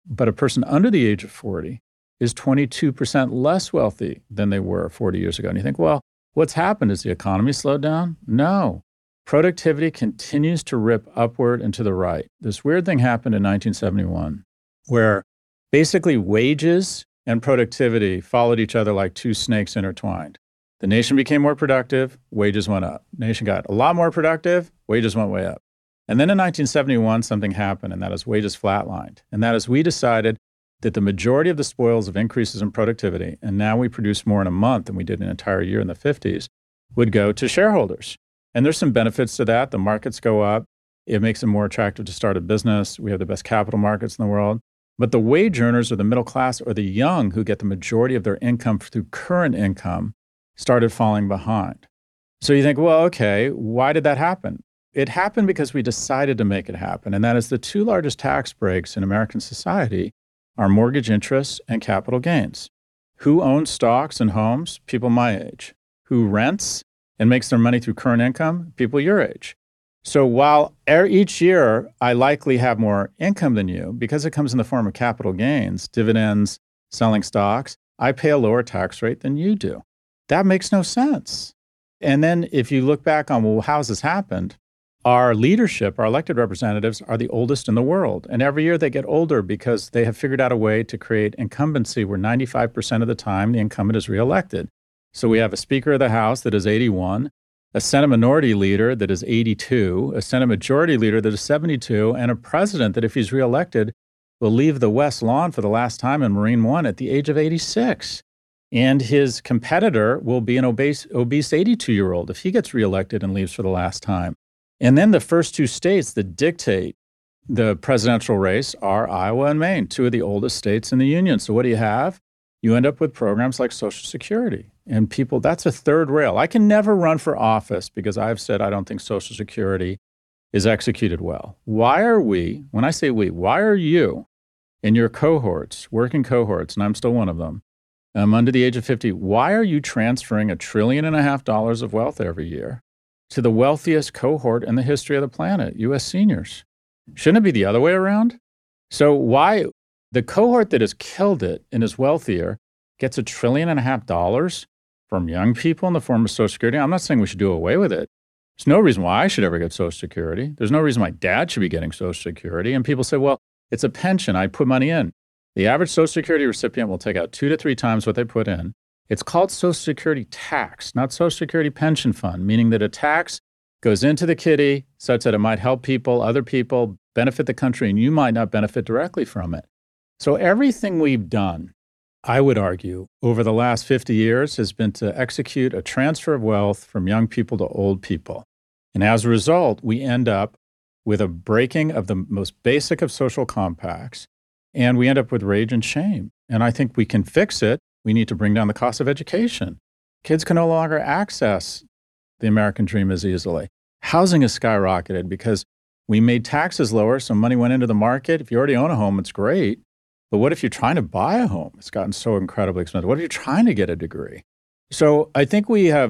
But a person under the age of 40 is 22% less wealthy than they were 40 years ago. And you think, well, what's happened? Has the economy slowed down? No. Productivity continues to rip upward and to the right. This weird thing happened in 1971 where basically wages and productivity followed each other like two snakes intertwined. The nation became more productive, wages went up. Nation got a lot more productive, wages went way up. And then in 1971, something happened, and that is wages flatlined. And that is we decided that the majority of the spoils of increases in productivity, and now we produce more in a month than we did an entire year in the 50s, would go to shareholders. And there's some benefits to that. The markets go up. It makes it more attractive to start a business. We have the best capital markets in the world. But the wage earners or the middle class or the young who get the majority of their income through current income started falling behind. So you think, well, okay, why did that happen? It happened because we decided to make it happen. And that is the two largest tax breaks in American society are mortgage interests and capital gains. Who owns stocks and homes? People my age. Who rents and makes their money through current income? People your age. So while each year I likely have more income than you, because it comes in the form of capital gains, dividends, selling stocks, I pay a lower tax rate than you do. That makes no sense. And then if you look back on, well, how's this happened? Our leadership, our elected representatives are the oldest in the world. And every year they get older because they have figured out a way to create incumbency where 95% of the time the incumbent is reelected. So we have a Speaker of the House that is 81, a Senate Minority Leader that is 82, a Senate Majority Leader that is 72, and a president that, if he's reelected, will leave the West Lawn for the last time in Marine One at the age of 86. And his competitor will be an obese 82-year-old if he gets reelected and leaves for the last time. And then the first two states that dictate the presidential race are Iowa and Maine, two of the oldest states in the union. So what do you have? You end up with programs like Social Security. And people, that's a third rail. I can never run for office because I've said I don't think Social Security is executed well. Why are we, when I say we, why are you in your cohorts, working cohorts, and I'm still one of them, under the age of 50, why are you transferring $1.5 trillion of wealth every year to the wealthiest cohort in the history of the planet, U.S. seniors? Shouldn't it be the other way around? So why the cohort that has killed it and is wealthier gets $1.5 trillion from young people in the form of Social Security? I'm not saying we should do away with it. There's no reason why I should ever get Social Security. There's no reason my dad should be getting Social Security. And people say, well, it's a pension. I put money in. The average Social Security recipient will take out 2 to 3 times what they put in. It's called Social Security tax, not Social Security pension fund, meaning that a tax goes into the kitty such that it might help people, other people, benefit the country, and you might not benefit directly from it. So everything we've done, I would argue, over the last 50 years has been to execute a transfer of wealth from young people to old people. And as a result, we end up with a breaking of the most basic of social compacts, and we end up with rage and shame. And I think we can fix it. We need to bring down the cost of education. Kids can no longer access the American dream as easily. Housing has skyrocketed because we made taxes lower, so money went into the market. If you already own a home, it's great. But what if you're trying to buy a home? It's gotten so incredibly expensive. What if you're trying to get a degree? So I think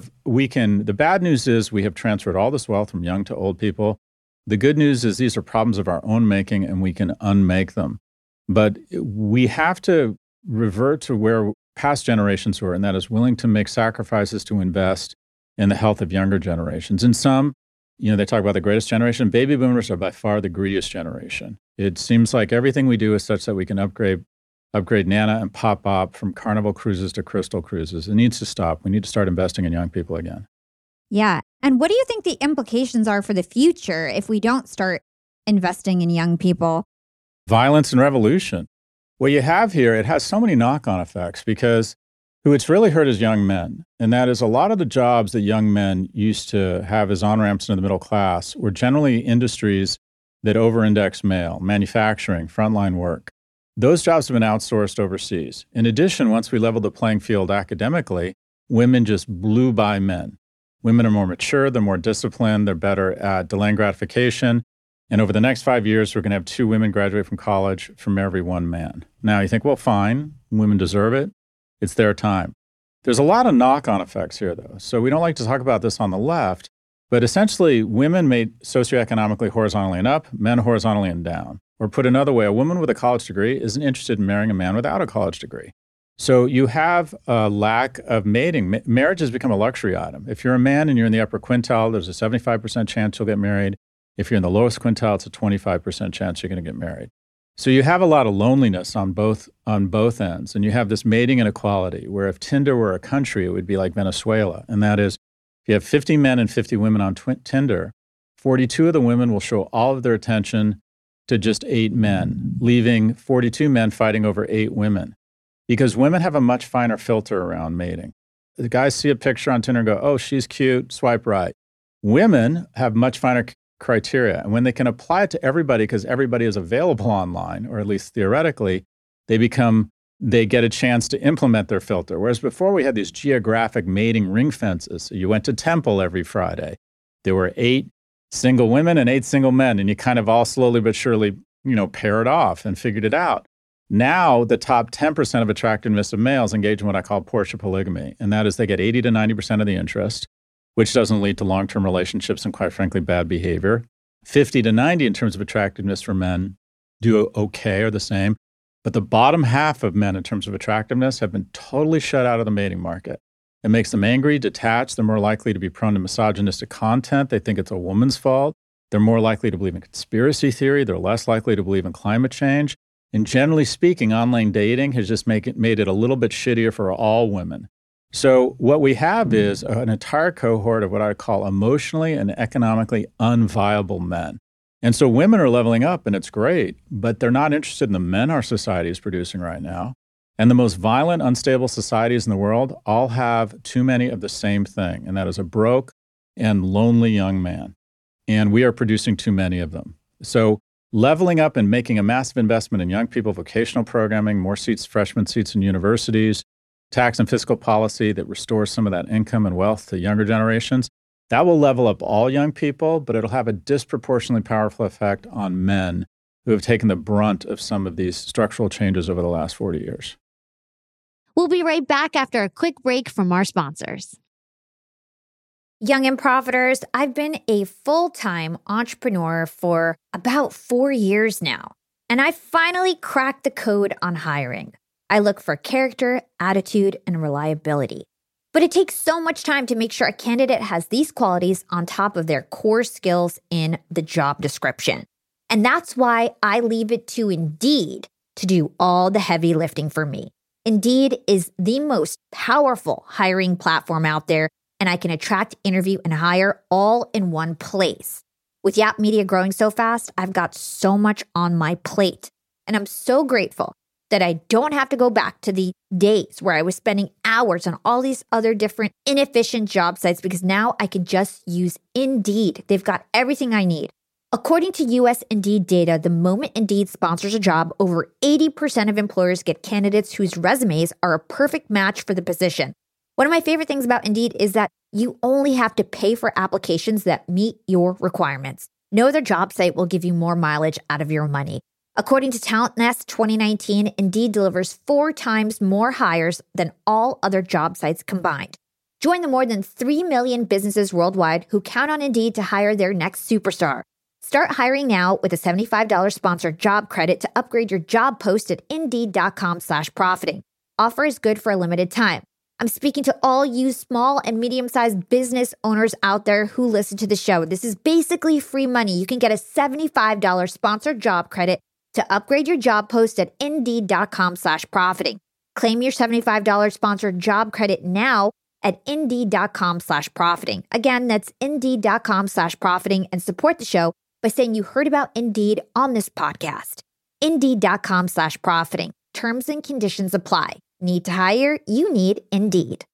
the bad news is we have transferred all this wealth from young to old people. The good news is these are problems of our own making and we can unmake them. But we have to revert to where past generations were, and that is willing to make sacrifices to invest in the health of younger generations. And some, they talk about the greatest generation. Baby boomers are by far the greediest generation. It seems like everything we do is such that we can upgrade Nana and Pop Pop from Carnival cruises to Crystal cruises. It needs to stop. We need to start investing in young people again. Yeah. And what do you think the implications are for the future if we don't start investing in young people? Violence and revolution. What you have here, it has so many knock-on effects because who it's really hurt is young men. And that is a lot of the jobs that young men used to have as on-ramps into the middle class were generally industries that over-index male, manufacturing, frontline work. Those jobs have been outsourced overseas. In addition, once we leveled the playing field academically, women just blew by men. Women are more mature, they're more disciplined, they're better at delaying gratification. And over the next 5 years, we're going to have 2 women graduate from college from every 1 man. Now you think, well, fine, women deserve it. It's their time. There's a lot of knock-on effects here, though. So we don't like to talk about this on the left, but essentially women made socioeconomically horizontally and up, men horizontally and down, Or put another way, a woman with a college degree isn't interested in marrying a man without a college degree. So you have a lack of mating. Marriage has become a luxury item. If you're a man and you're in the upper quintile, there's a 75% chance you'll get married. If you're in the lowest quintile, it's a 25% chance you're going to get married. So you have a lot of loneliness on both ends. And you have this mating inequality where if Tinder were a country, it would be like Venezuela. And that is, if you have 50 men and 50 women on Tinder, 42 of the women will show all of their attention to just 8 men, leaving 42 men fighting over 8 women. Because women have a much finer filter around mating. The guys see a picture on Tinder and go, oh, she's cute, swipe right. Women have much finer criteria. And when they can apply it to everybody, because everybody is available online, or at least theoretically, they get a chance to implement their filter. Whereas before we had these geographic mating ring fences. So you went to temple every Friday. There were 8 single women and 8 single men, and you kind of all slowly but surely, paired off and figured it out. Now, the top 10% of attractiveness of males engage in what I call Porsche polygamy, and that is they get 80 to 90% of the interest, which doesn't lead to long-term relationships and, quite frankly, bad behavior. 50 to 90 in terms of attractiveness for men do okay or the same, but the bottom half of men in terms of attractiveness have been totally shut out of the mating market. It makes them angry, detached. They're more likely to be prone to misogynistic content. They think it's a woman's fault. They're more likely to believe in conspiracy theory. They're less likely to believe in climate change. And generally speaking, online dating has just made it a little bit shittier for all women. So what we have is an entire cohort of what I call emotionally and economically unviable men. And so women are leveling up, and it's great, but they're not interested in the men our society is producing right now. And the most violent, unstable societies in the world all have too many of the same thing, and that is a broke and lonely young man. And we are producing too many of them. So leveling up and making a massive investment in young people, vocational programming, more seats, freshman seats in universities, tax and fiscal policy that restores some of that income and wealth to younger generations, that will level up all young people, but it'll have a disproportionately powerful effect on men who have taken the brunt of some of these structural changes over the last 40 years. We'll be right back after a quick break from our sponsors. Young and Profiters, I've been a full-time entrepreneur for about 4 years now, and I finally cracked the code on hiring. I look for character, attitude, and reliability. But it takes so much time to make sure a candidate has these qualities on top of their core skills in the job description. And that's why I leave it to Indeed to do all the heavy lifting for me. Indeed is the most powerful hiring platform out there, and I can attract, interview, and hire all in one place. With Yap Media growing so fast, I've got so much on my plate. And I'm so grateful that I don't have to go back to the days where I was spending hours on all these other different inefficient job sites, because now I can just use Indeed. They've got everything I need. According to US Indeed data, the moment Indeed sponsors a job, over 80% of employers get candidates whose resumes are a perfect match for the position. One of my favorite things about Indeed is that you only have to pay for applications that meet your requirements. No other job site will give you more mileage out of your money. According to Talent Nest 2019, Indeed delivers 4 times more hires than all other job sites combined. Join the more than 3 million businesses worldwide who count on Indeed to hire their next superstar. Start hiring now with a $75 sponsored job credit to upgrade your job post at Indeed.com/profiting. Offer is good for a limited time. I'm speaking to all you small and medium-sized business owners out there who listen to the show. This is basically free money. You can get a $75 sponsored job credit to upgrade your job post at Indeed.com/profiting. Claim your $75 sponsored job credit now at Indeed.com/profiting. Again, that's Indeed.com/profiting, and support the show by saying you heard about Indeed on this podcast. Indeed.com/profiting. Terms and conditions apply. Need to hire? You need Indeed.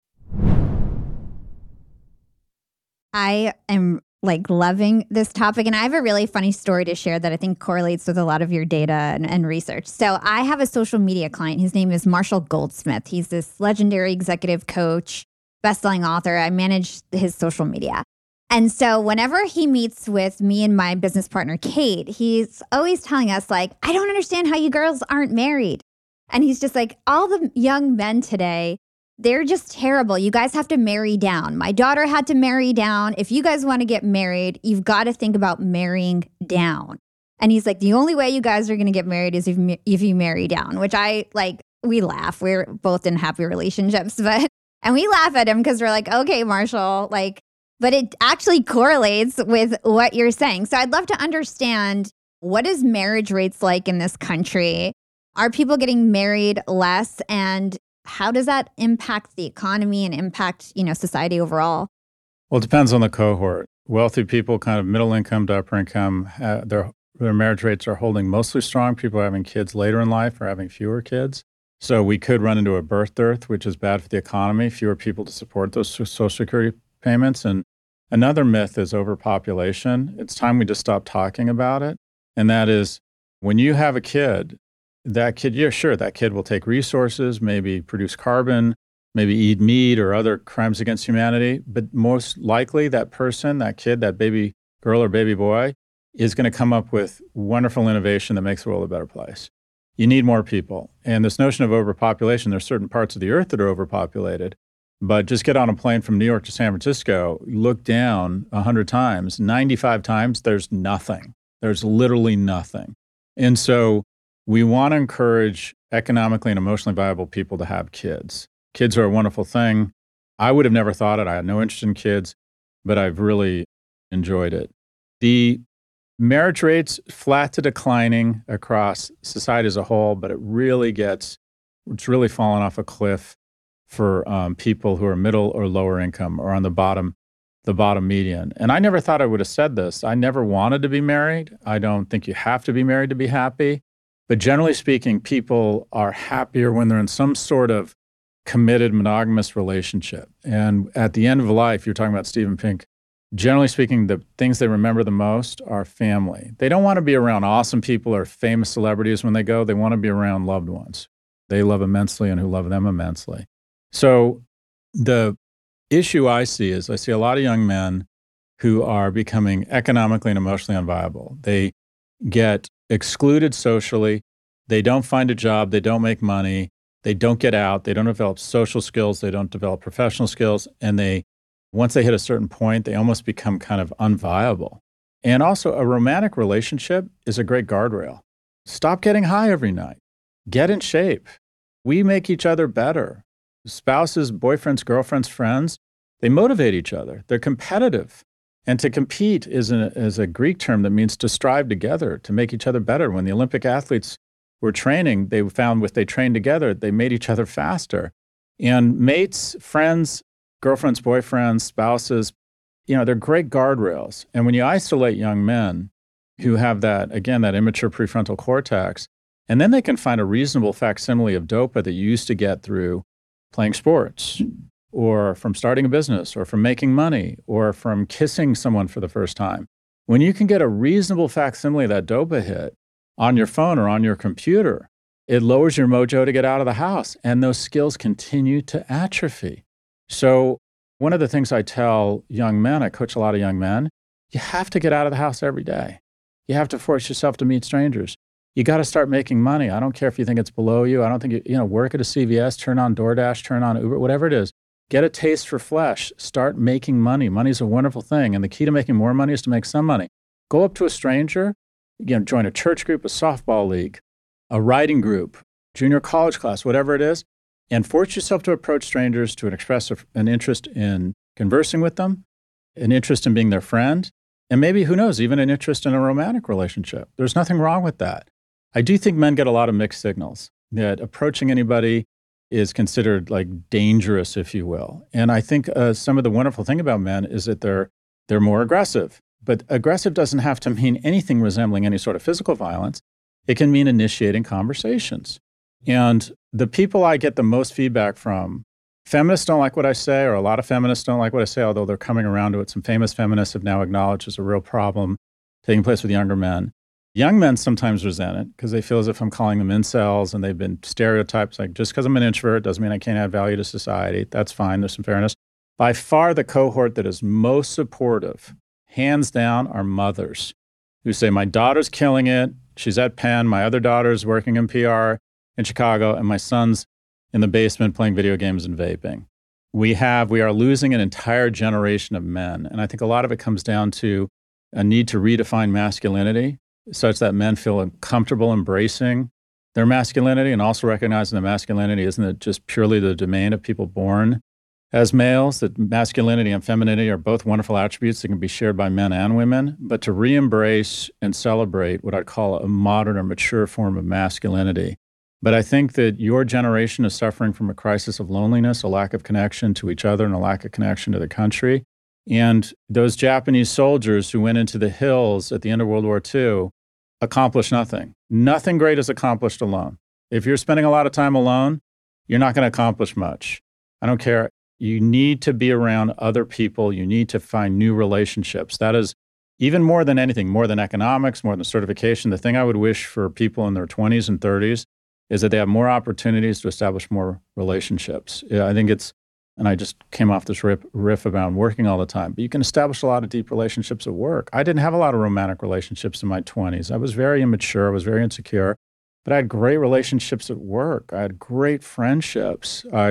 I am loving this topic, and I have a really funny story to share that I think correlates with a lot of your data and research. So I have a social media client. His name is Marshall Goldsmith. He's this legendary executive coach, best-selling author. I manage his social media. And so whenever he meets with me and my business partner, Kate, he's always telling us I don't understand how you girls aren't married. And he's just all the young men today, they're just terrible. You guys have to marry down. My daughter had to marry down. If you guys want to get married, you've got to think about marrying down. And he's like, the only way you guys are going to get married is if you marry down, which I like, we laugh. We're both in happy relationships, and we laugh at him because we're like, okay, Marshall, like, but it actually correlates with what you're saying. So I'd love to understand, what is marriage rates like in this country? Are people getting married less? And how does that impact the economy and impact, society overall? Well, it depends on the cohort. Wealthy people, kind of middle income to upper income, their marriage rates are holding mostly strong. People are having kids later in life or having fewer kids. So we could run into a birth dearth, which is bad for the economy, fewer people to support those Social Security payments. And another myth is overpopulation. It's time we just stop talking about it. And that is, when you have a kid, that kid, yeah, sure, that kid will take resources, maybe produce carbon, maybe eat meat or other crimes against humanity. But most likely that person, that kid, that baby girl or baby boy is going to come up with wonderful innovation that makes the world a better place. You need more people. And this notion of overpopulation, there's certain parts of the earth that are overpopulated. But just get on a plane from New York to San Francisco, look down 100 times, 95 times, there's nothing. There's literally nothing. And so we want to encourage economically and emotionally viable people to have kids. Kids are a wonderful thing. I would have never thought it. I had no interest in kids, but I've really enjoyed it. The marriage rates flat to declining across society as a whole, but it's really fallen off a cliff for people who are middle or lower income or on the bottom median. And I never thought I would have said this. I never wanted to be married. I don't think you have to be married to be happy. But generally speaking, people are happier when they're in some sort of committed monogamous relationship. And at the end of life, you're talking about Steven Pink, generally speaking, the things they remember the most are family. They don't want to be around awesome people or famous celebrities when they go. They want to be around loved ones they love immensely and who love them immensely. So the issue I see is I see a lot of young men who are becoming economically and emotionally unviable. They get excluded socially. They don't find a job. They don't make money. They don't get out. They don't develop social skills. They don't develop professional skills. And once they hit a certain point, they almost become kind of unviable. And also, a romantic relationship is a great guardrail. Stop getting high every night. Get in shape. We make each other better. Spouses, boyfriends, girlfriends, friends, they motivate each other. They're competitive. And to compete is a Greek term that means to strive together, to make each other better. When the Olympic athletes were training, they found if they trained together, they made each other faster. And mates, friends, girlfriends, boyfriends, spouses, they're great guardrails. And when you isolate young men who have that immature prefrontal cortex, and then they can find a reasonable facsimile of DOPA that you used to get through playing sports or from starting a business or from making money or from kissing someone for the first time. When you can get a reasonable facsimile of that DOPA hit on your phone or on your computer, it lowers your mojo to get out of the house, and those skills continue to atrophy. So one of the things I tell young men, I coach a lot of young men, you have to get out of the house every day. You have to force yourself to meet strangers. You got to start making money. I don't care if you think it's below you. I don't think work at a CVS, turn on DoorDash, turn on Uber, whatever it is. Get a taste for flesh. Start making money. Money's a wonderful thing. And the key to making more money is to make some money. Go up to a stranger, join a church group, a softball league, a writing group, junior college class, whatever it is, and force yourself to approach strangers to express an interest in conversing with them, an interest in being their friend, and maybe, who knows, even an interest in a romantic relationship. There's nothing wrong with that. I do think men get a lot of mixed signals, that approaching anybody is considered like dangerous, if you will. And I think some of the wonderful thing about men is that they're more aggressive. But aggressive doesn't have to mean anything resembling any sort of physical violence. It can mean initiating conversations. And the people I get the most feedback from, feminists don't like what I say, or a lot of feminists don't like what I say, although they're coming around to it. Some famous feminists have now acknowledged there's a real problem taking place with younger men. Young men sometimes resent it because they feel as if I'm calling them incels, and they've been stereotypes like, just because I'm an introvert doesn't mean I can't add value to society. That's fine. There's some fairness. By far, the cohort that is most supportive, hands down, are mothers who say, my daughter's killing it. She's at Penn. My other daughter's working in PR in Chicago, and my son's in the basement playing video games and vaping. We are losing an entire generation of men. And I think a lot of it comes down to a need to redefine masculinity such that men feel comfortable embracing their masculinity and also recognizing that masculinity isn't just purely the domain of people born as males, that masculinity and femininity are both wonderful attributes that can be shared by men and women, but to re-embrace and celebrate what I'd call a modern or mature form of masculinity. But I think that your generation is suffering from a crisis of loneliness, a lack of connection to each other, and a lack of connection to the country. And those Japanese soldiers who went into the hills at the end of World War II accomplished nothing. Nothing great is accomplished alone. If you're spending a lot of time alone, you're not going to accomplish much. I don't care. You need to be around other people. You need to find new relationships. That is, even more than anything, more than economics, more than certification, the thing I would wish for people in their 20s and 30s is that they have more opportunities to establish more relationships. I think it's, and I just came off this riff about working all the time, but you can establish a lot of deep relationships at work. I didn't have a lot of romantic relationships in my 20s. I was very immature. I was very insecure, but I had great relationships at work. I had great friendships. I,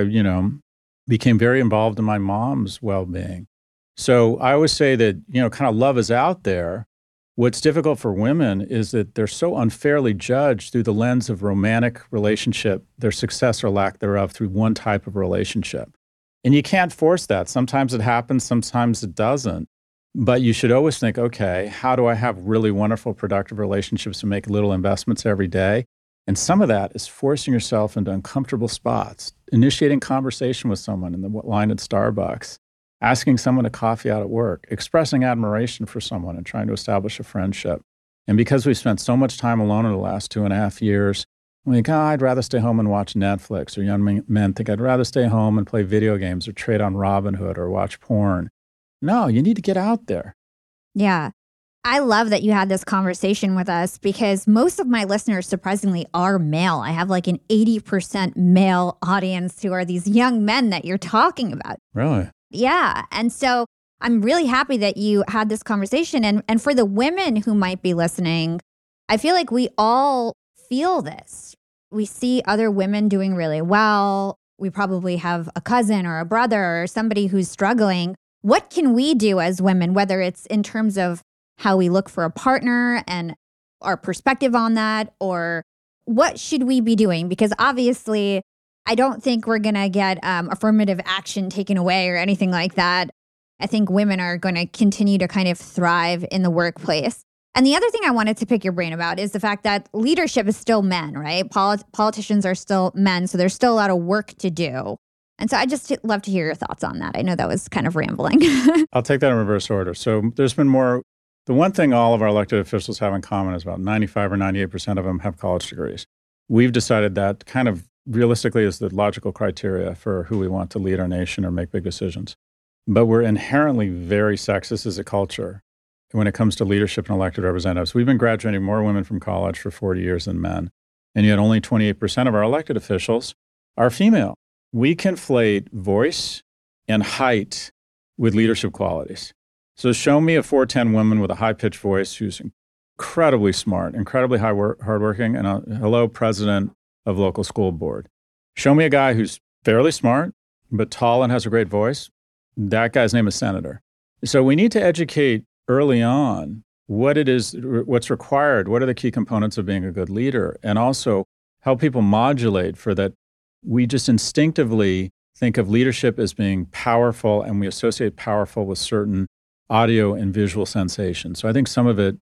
became very involved in my mom's well-being. So I always say that, kind of love is out there. What's difficult for women is that they're so unfairly judged through the lens of romantic relationship, their success or lack thereof through one type of relationship. And you can't force that. Sometimes it happens, sometimes it doesn't. But you should always think, okay, how do I have really wonderful, productive relationships and make little investments every day? And some of that is forcing yourself into uncomfortable spots, initiating conversation with someone in the line at Starbucks, asking someone to coffee out at work, expressing admiration for someone and trying to establish a friendship. And because we spent so much time alone in the last 2.5 years, we think, I'd rather stay home and watch Netflix. Or young men think, I'd rather stay home and play video games or trade on Robinhood or watch porn. No, you need to get out there. Yeah. I love that you had this conversation with us because most of my listeners, surprisingly, are male. I have like an 80% male audience who are these young men that you're talking about. Really? Yeah. And so I'm really happy that you had this conversation. And for the women who might be listening, I feel like we all feel this. We see other women doing really well. We probably have a cousin or a brother or somebody who's struggling. What can we do as women, whether it's in terms of how we look for a partner and our perspective on that, or what should we be doing? Because obviously, I don't think we're going to get affirmative action taken away or anything like that. I think women are going to continue to kind of thrive in the workplace. And the other thing I wanted to pick your brain about is the fact that leadership is still men, right? Politicians are still men, so there's still a lot of work to do. And so I just love to hear your thoughts on that. I know that was kind of rambling. I'll take that in reverse order. So there's been more. The one thing all of our elected officials have in common is about 95 or 98% of them have college degrees. We've decided that kind of realistically is the logical criteria for who we want to lead our nation or make big decisions. But we're inherently very sexist as a culture when it comes to leadership and elected representatives. We've been graduating more women from college for 40 years than men, and yet only 28% of our elected officials are female. We conflate voice and height with leadership qualities. So show me a 4'10" woman with a high-pitched voice who's incredibly smart, incredibly hardworking, and a hello president of local school board. Show me a guy who's fairly smart, but tall and has a great voice. That guy's name is senator. So we need to educate early on what it is, what's required, what are the key components of being a good leader, and also help people modulate for that. We just instinctively think of leadership as being powerful, and we associate powerful with certain audio and visual sensations. So I think some of it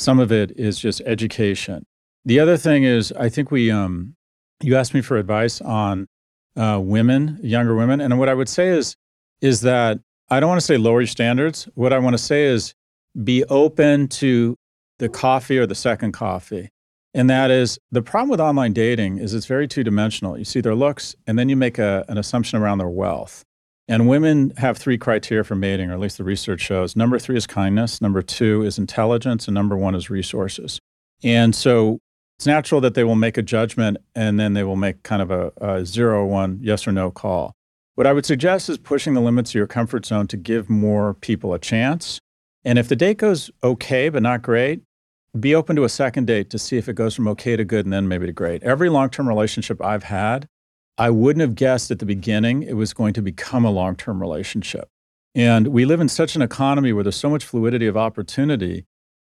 is just education. The other thing is, I think you asked me for advice on women, younger women. And what I would say is that I don't want to say lower your standards. What I want to say is be open to the coffee or the second coffee. And that is, the problem with online dating is it's very two-dimensional. You see their looks, and then you make an assumption around their wealth. And women have 3 criteria for mating, or at least the research shows. Number 3 is kindness, number 2 is intelligence, and number 1 is resources. And so it's natural that they will make a judgment, and then they will make kind of a 0 or 1 yes or no call. What I would suggest is pushing the limits of your comfort zone to give more people a chance. And if the date goes okay, but not great, be open to a second date to see if it goes from okay to good and then maybe to great. Every long-term relationship I've had, I wouldn't have guessed at the beginning it was going to become a long-term relationship. And we live in such an economy where there's so much fluidity of opportunity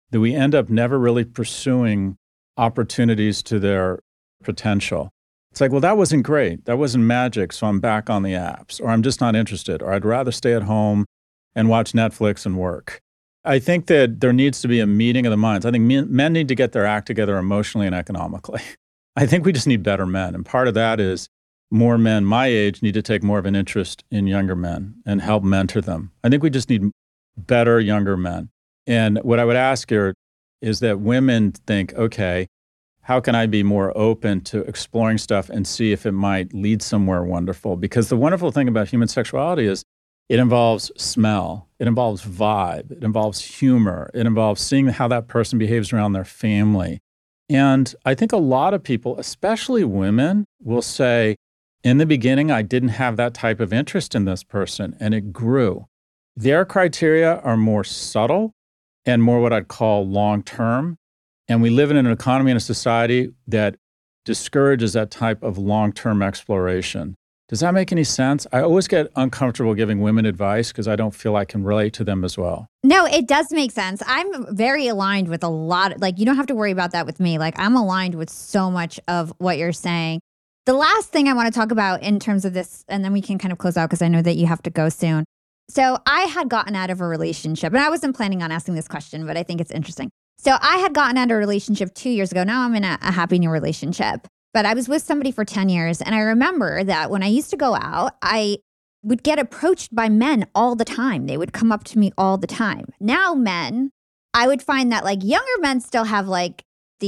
that we end up never really pursuing opportunities to their potential. It's like, well, that wasn't great. That wasn't magic. So I'm back on the apps, or I'm just not interested, or I'd rather stay at home and watch Netflix and work. I think that there needs to be a meeting of the minds. I think men need to get their act together emotionally and economically. I think we just need better men. And part of that is more men my age need to take more of an interest in younger men and help mentor them. I think we just need better younger men. And what I would ask here is that women think, okay, how can I be more open to exploring stuff and see if it might lead somewhere wonderful? Because the wonderful thing about human sexuality is it involves smell, it involves vibe, it involves humor, it involves seeing how that person behaves around their family. And I think a lot of people, especially women, will say, in the beginning, I didn't have that type of interest in this person, and it grew. Their criteria are more subtle and more what I'd call long-term. And we live in an economy and a society that discourages that type of long-term exploration. Does that make any sense? I always get uncomfortable giving women advice because I don't feel I can relate to them as well. No, it does make sense. I'm very aligned with a lot. Like, you don't have to worry about that with me. Like, I'm aligned with so much of what you're saying. The last thing I want to talk about in terms of this, and then we can kind of close out because I know that you have to go soon. So I had gotten out of a relationship, and I wasn't planning on asking this question, but I think it's interesting. So I had gotten out of a relationship 2 years ago. Now I'm in a happy new relationship. But I was with somebody for 10 years. And I remember that when I used to go out, I would get approached by men all the time. They would come up to me all the time. Now men, I would find that like younger men still have like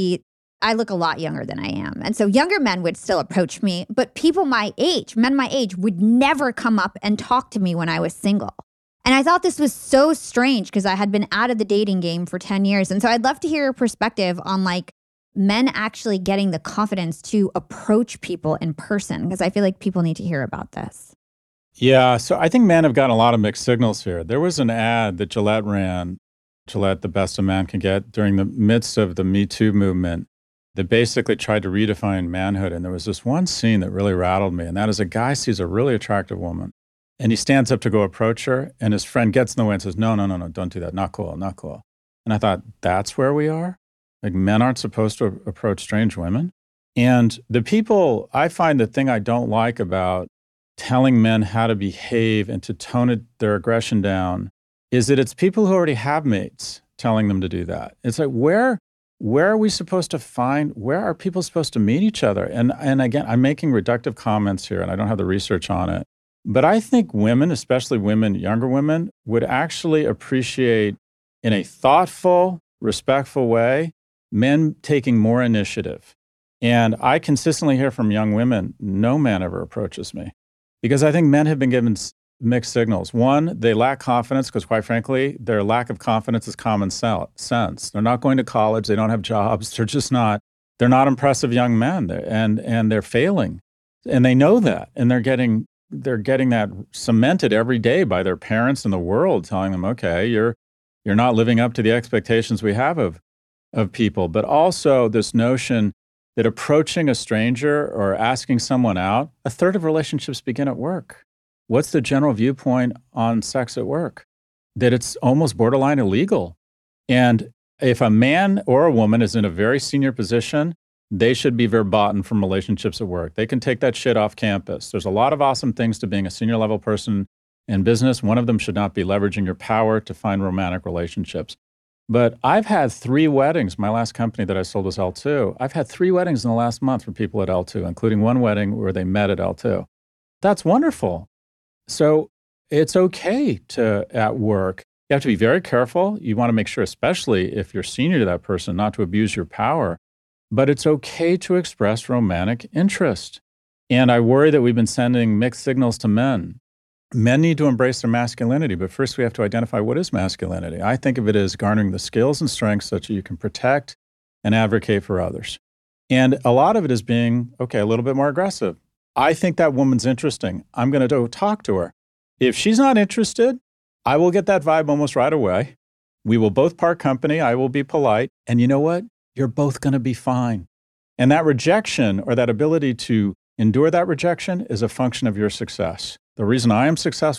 I look a lot younger than I am. And so younger men would still approach me. But people my age, men my age, would never come up and talk to me when I was single. And I thought this was so strange because I had been out of the dating game for 10 years. And so I'd love to hear your perspective on like men actually getting the confidence to approach people in person, because I feel like people need to hear about this. Yeah, so I think men have gotten a lot of mixed signals here. There was an ad that Gillette ran, Gillette, the best a man can get, during the midst of the Me Too movement that basically tried to redefine manhood. And there was this one scene that really rattled me, and that is a guy sees a really attractive woman, and he stands up to go approach her, and his friend gets in the way and says, no, don't do that. Not cool, not cool. And I thought, that's where we are? Like, men aren't supposed to approach strange women? And the people, I find the thing I don't like about telling men how to behave and to tone their aggression down is that it's people who already have mates telling them to do that. It's like, where are we supposed to find, where are people supposed to meet each other? And again, I'm making reductive comments here, and I don't have the research on it. But I think women, especially women, younger women, would actually appreciate in a thoughtful, respectful way, men taking more initiative. And I consistently hear from young women, no man ever approaches me. Because I think men have been given mixed signals. One, they lack confidence because, quite frankly, their lack of confidence is common sense. They're not going to college. They don't have jobs. They're not impressive young men. And they're failing. And they know that. And they're getting that cemented every day by their parents and the world telling them, okay, you're not living up to the expectations we have of people. But also this notion that approaching a stranger or asking someone out, a third of relationships begin at work. What's the general viewpoint on sex at work? That it's almost borderline illegal. And if a man or a woman is in a very senior position, they should be verboten from relationships at work. They can take that shit off campus. There's a lot of awesome things to being a senior level person in business. One of them should not be leveraging your power to find romantic relationships. But I've had 3 weddings. My last company that I sold was L2. I've had 3 weddings in the last month for people at L2, including one wedding where they met at L2. That's wonderful. So it's okay at work. You have to be very careful. You want to make sure, especially if you're senior to that person, not to abuse your power. But it's okay to express romantic interest. And I worry that we've been sending mixed signals to men. Men need to embrace their masculinity, but first we have to identify what is masculinity. I think of it as garnering the skills and strengths such that you can protect and advocate for others. And a lot of it is being, okay, a little bit more aggressive. I think that woman's interesting. I'm going to go talk to her. If she's not interested, I will get that vibe almost right away. We will both part company. I will be polite. And you know what? You're both going to be fine. And that rejection, or that ability to endure that rejection, is a function of your success. The reason I am successful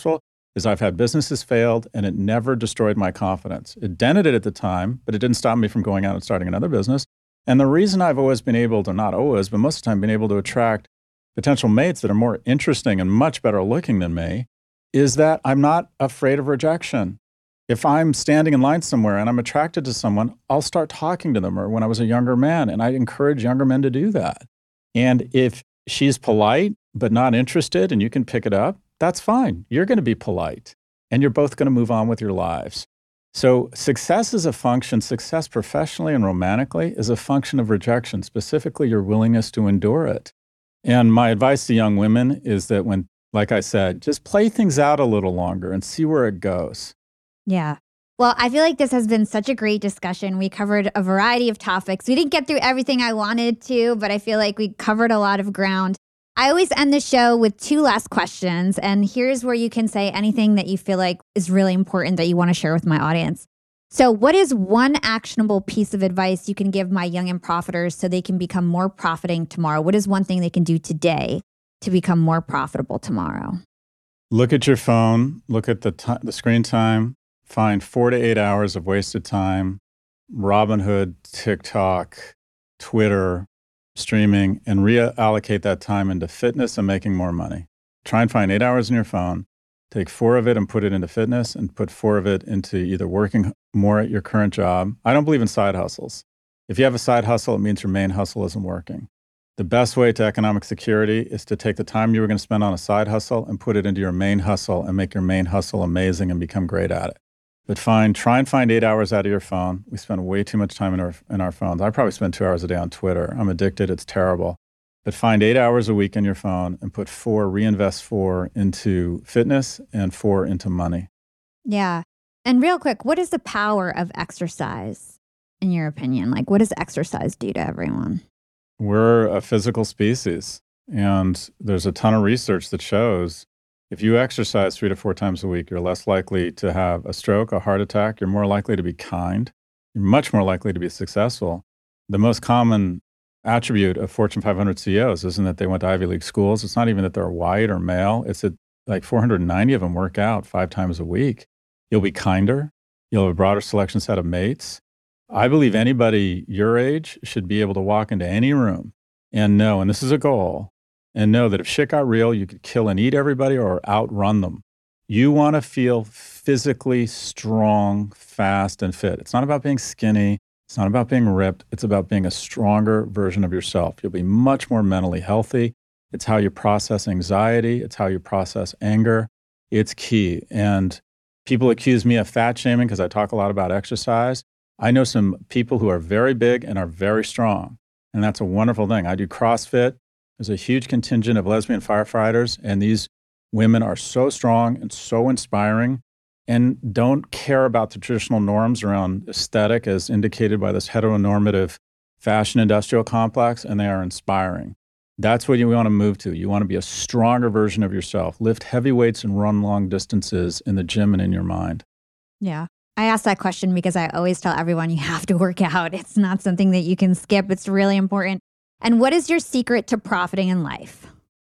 is I've had businesses failed and it never destroyed my confidence. It dented it at the time, but it didn't stop me from going out and starting another business. And the reason I've always been able to, not always, but most of the time been able to attract potential mates that are more interesting and much better looking than me is that I'm not afraid of rejection. If I'm standing in line somewhere and I'm attracted to someone, I'll start talking to them. Or when I was a younger man, and I encourage younger men to do that. And if she's polite but not interested and you can pick it up, that's fine. You're going to be polite and you're both going to move on with your lives. So success is a function, success professionally and romantically is a function of rejection, specifically your willingness to endure it. And my advice to young women is that when, like I said, just play things out a little longer and see where it goes. Yeah. Well, I feel like this has been such a great discussion. We covered a variety of topics. We didn't get through everything I wanted to, but I feel like we covered a lot of ground. I always end the show with 2 last questions, and here's where you can say anything that you feel like is really important that you want to share with my audience. So what is one actionable piece of advice you can give my young and profiters so they can become more profiting tomorrow? What is one thing they can do today to become more profitable tomorrow? Look at your phone, look at the screen time, find 4 to 8 hours of wasted time, Robinhood, TikTok, Twitter, streaming, and reallocate that time into fitness and making more money. Try and find 8 hours in your phone, take 4 of it and put it into fitness and put 4 of it into either working more at your current job. I don't believe in side hustles. If you have a side hustle, it means your main hustle isn't working. The best way to economic security is to take the time you were going to spend on a side hustle and put it into your main hustle and make your main hustle amazing and become great at it. But try and find 8 hours out of your phone. We spend way too much time in our phones. I probably spend 2 hours a day on Twitter. I'm addicted. It's terrible. But find 8 hours a week in your phone and reinvest 4 into fitness and 4 into money. Yeah. And real quick, what is the power of exercise in your opinion? Like, what does exercise do to everyone? We're a physical species, and there's a ton of research that shows if you exercise 3 to 4 times a week, you're less likely to have a stroke, a heart attack. You're more likely to be kind. You're much more likely to be successful. The most common attribute of Fortune 500 CEOs isn't that they went to Ivy League schools. It's not even that they're white or male. It's that like 490 of them work out 5 times a week. You'll be kinder. You'll have a broader selection set of mates. I believe anybody your age should be able to walk into any room and know, and this is a goal, and know that if shit got real, you could kill and eat everybody or outrun them. You want to feel physically strong, fast, and fit. It's not about being skinny. It's not about being ripped. It's about being a stronger version of yourself. You'll be much more mentally healthy. It's how you process anxiety. It's how you process anger. It's key. And people accuse me of fat shaming because I talk a lot about exercise. I know some people who are very big and are very strong, and that's a wonderful thing. I do CrossFit. There's a huge contingent of lesbian firefighters, and these women are so strong and so inspiring and don't care about the traditional norms around aesthetic as indicated by this heteronormative fashion industrial complex, and they are inspiring. That's what you want to move to. You want to be a stronger version of yourself, lift heavy weights and run long distances in the gym and in your mind. Yeah. I ask that question because I always tell everyone you have to work out. It's not something that you can skip. It's really important. And what is your secret to profiting in life?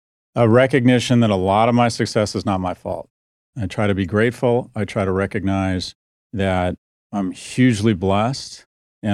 A recognition that a lot of my success is not my fault. I try to be grateful. I try to recognize that I'm hugely blessed. And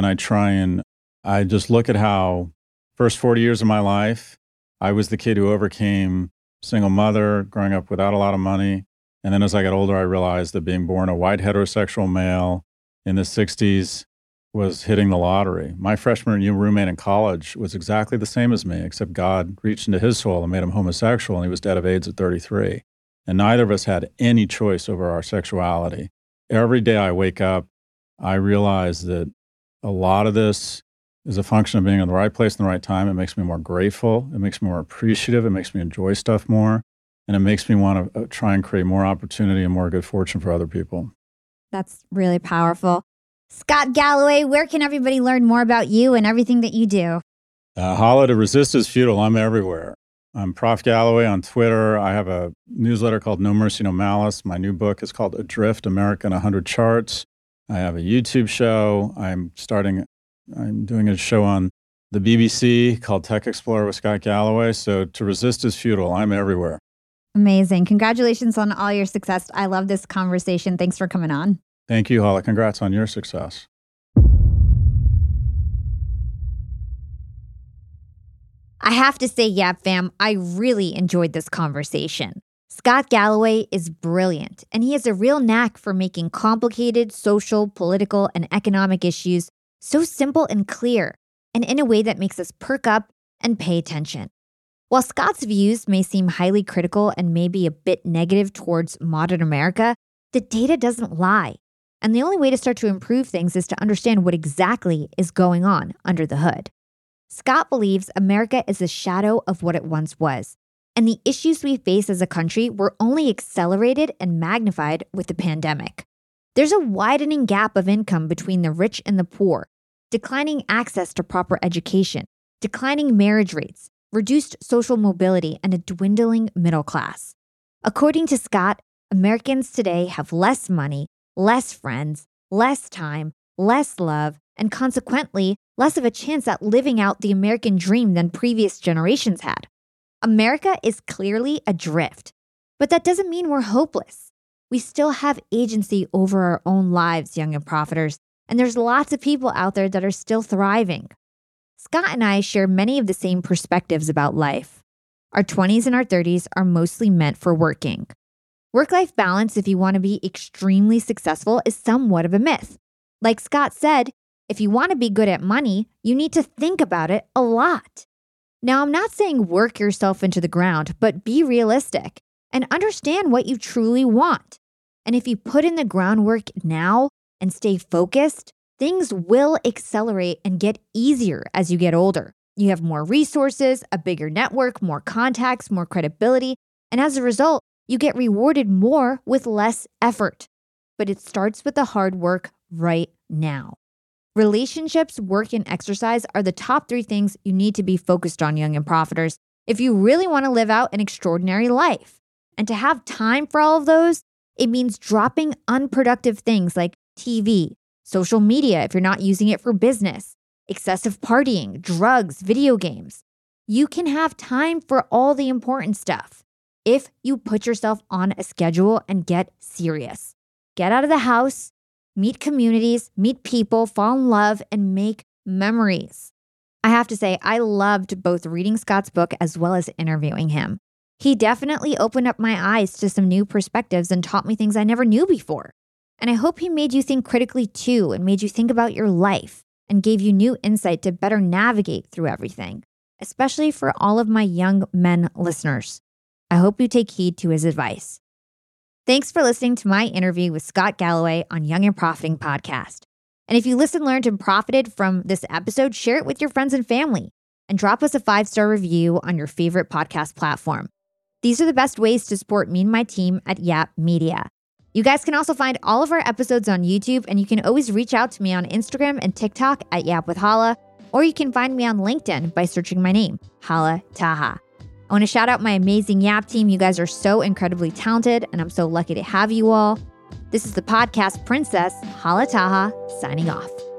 I just look at how first 40 years of my life, I was the kid who overcame single mother, growing up without a lot of money. And then as I got older, I realized that being born a white heterosexual male in the 60s was hitting the lottery. My freshman year roommate in college was exactly the same as me, except God reached into his soul and made him homosexual, and he was dead of AIDS at 33. And neither of us had any choice over our sexuality. Every day I wake up, I realize that a lot of this is a function of being in the right place in the right time. It makes me more grateful. It makes me more appreciative. It makes me enjoy stuff more. And it makes me want to try and create more opportunity and more good fortune for other people. That's really powerful. Scott Galloway, where can everybody learn more about you and everything that you do? Holla to Resist is Futile. I'm everywhere. I'm Prof. Galloway on Twitter. I have a newsletter called No Mercy, No Malice. My new book is called Adrift, America in 100 Charts. I have a YouTube show. I'm doing a show on the BBC called Tech Explorer with Scott Galloway. So to resist is futile. I'm everywhere. Amazing. Congratulations on all your success. I love this conversation. Thanks for coming on. Thank you, Hala. Congrats on your success. I have to say, Yap fam, I really enjoyed this conversation. Scott Galloway is brilliant, and he has a real knack for making complicated social, political, and economic issues so simple and clear, and in a way that makes us perk up and pay attention. While Scott's views may seem highly critical and maybe a bit negative towards modern America, the data doesn't lie. And the only way to start to improve things is to understand what exactly is going on under the hood. Scott believes America is a shadow of what it once was, and the issues we face as a country were only accelerated and magnified with the pandemic. There's a widening gap of income between the rich and the poor, declining access to proper education, declining marriage rates, reduced social mobility, and a dwindling middle class. According to Scott, Americans today have less money, less friends, less time, less love, and consequently, less of a chance at living out the American dream than previous generations had. America is clearly adrift, but that doesn't mean we're hopeless. We still have agency over our own lives, young and profiters, and there's lots of people out there that are still thriving. Scott and I share many of the same perspectives about life. Our 20s and our 30s are mostly meant for working. Work-life balance, if you want to be extremely successful, is somewhat of a myth. Like Scott said, if you want to be good at money, you need to think about it a lot. Now, I'm not saying work yourself into the ground, but be realistic and understand what you truly want. And if you put in the groundwork now and stay focused, things will accelerate and get easier as you get older. You have more resources, a bigger network, more contacts, more credibility, and as a result, you get rewarded more with less effort. But it starts with the hard work right now. Relationships, work, and exercise are the top 3 things you need to be focused on, young and profiters, if you really want to live out an extraordinary life. And to have time for all of those, it means dropping unproductive things like TV, social media if you're not using it for business, excessive partying, drugs, video games. You can have time for all the important stuff if you put yourself on a schedule and get serious. Get out of the house, meet communities, meet people, fall in love, and make memories. I have to say, I loved both reading Scott's book as well as interviewing him. He definitely opened up my eyes to some new perspectives and taught me things I never knew before. And I hope he made you think critically too and made you think about your life and gave you new insight to better navigate through everything, especially for all of my young men listeners. I hope you take heed to his advice. Thanks for listening to my interview with Scott Galloway on Young and Profiting Podcast. And if you listened, learned, and profited from this episode, share it with your friends and family and drop us a 5-star review on your favorite podcast platform. These are the best ways to support me and my team at Yap Media. You guys can also find all of our episodes on YouTube, and you can always reach out to me on Instagram and TikTok at Yap with Hala, or you can find me on LinkedIn by searching my name, Hala Taha. I want to shout out my amazing Yap team. You guys are so incredibly talented, and I'm so lucky to have you all. This is the podcast princess, Hala Taha, signing off.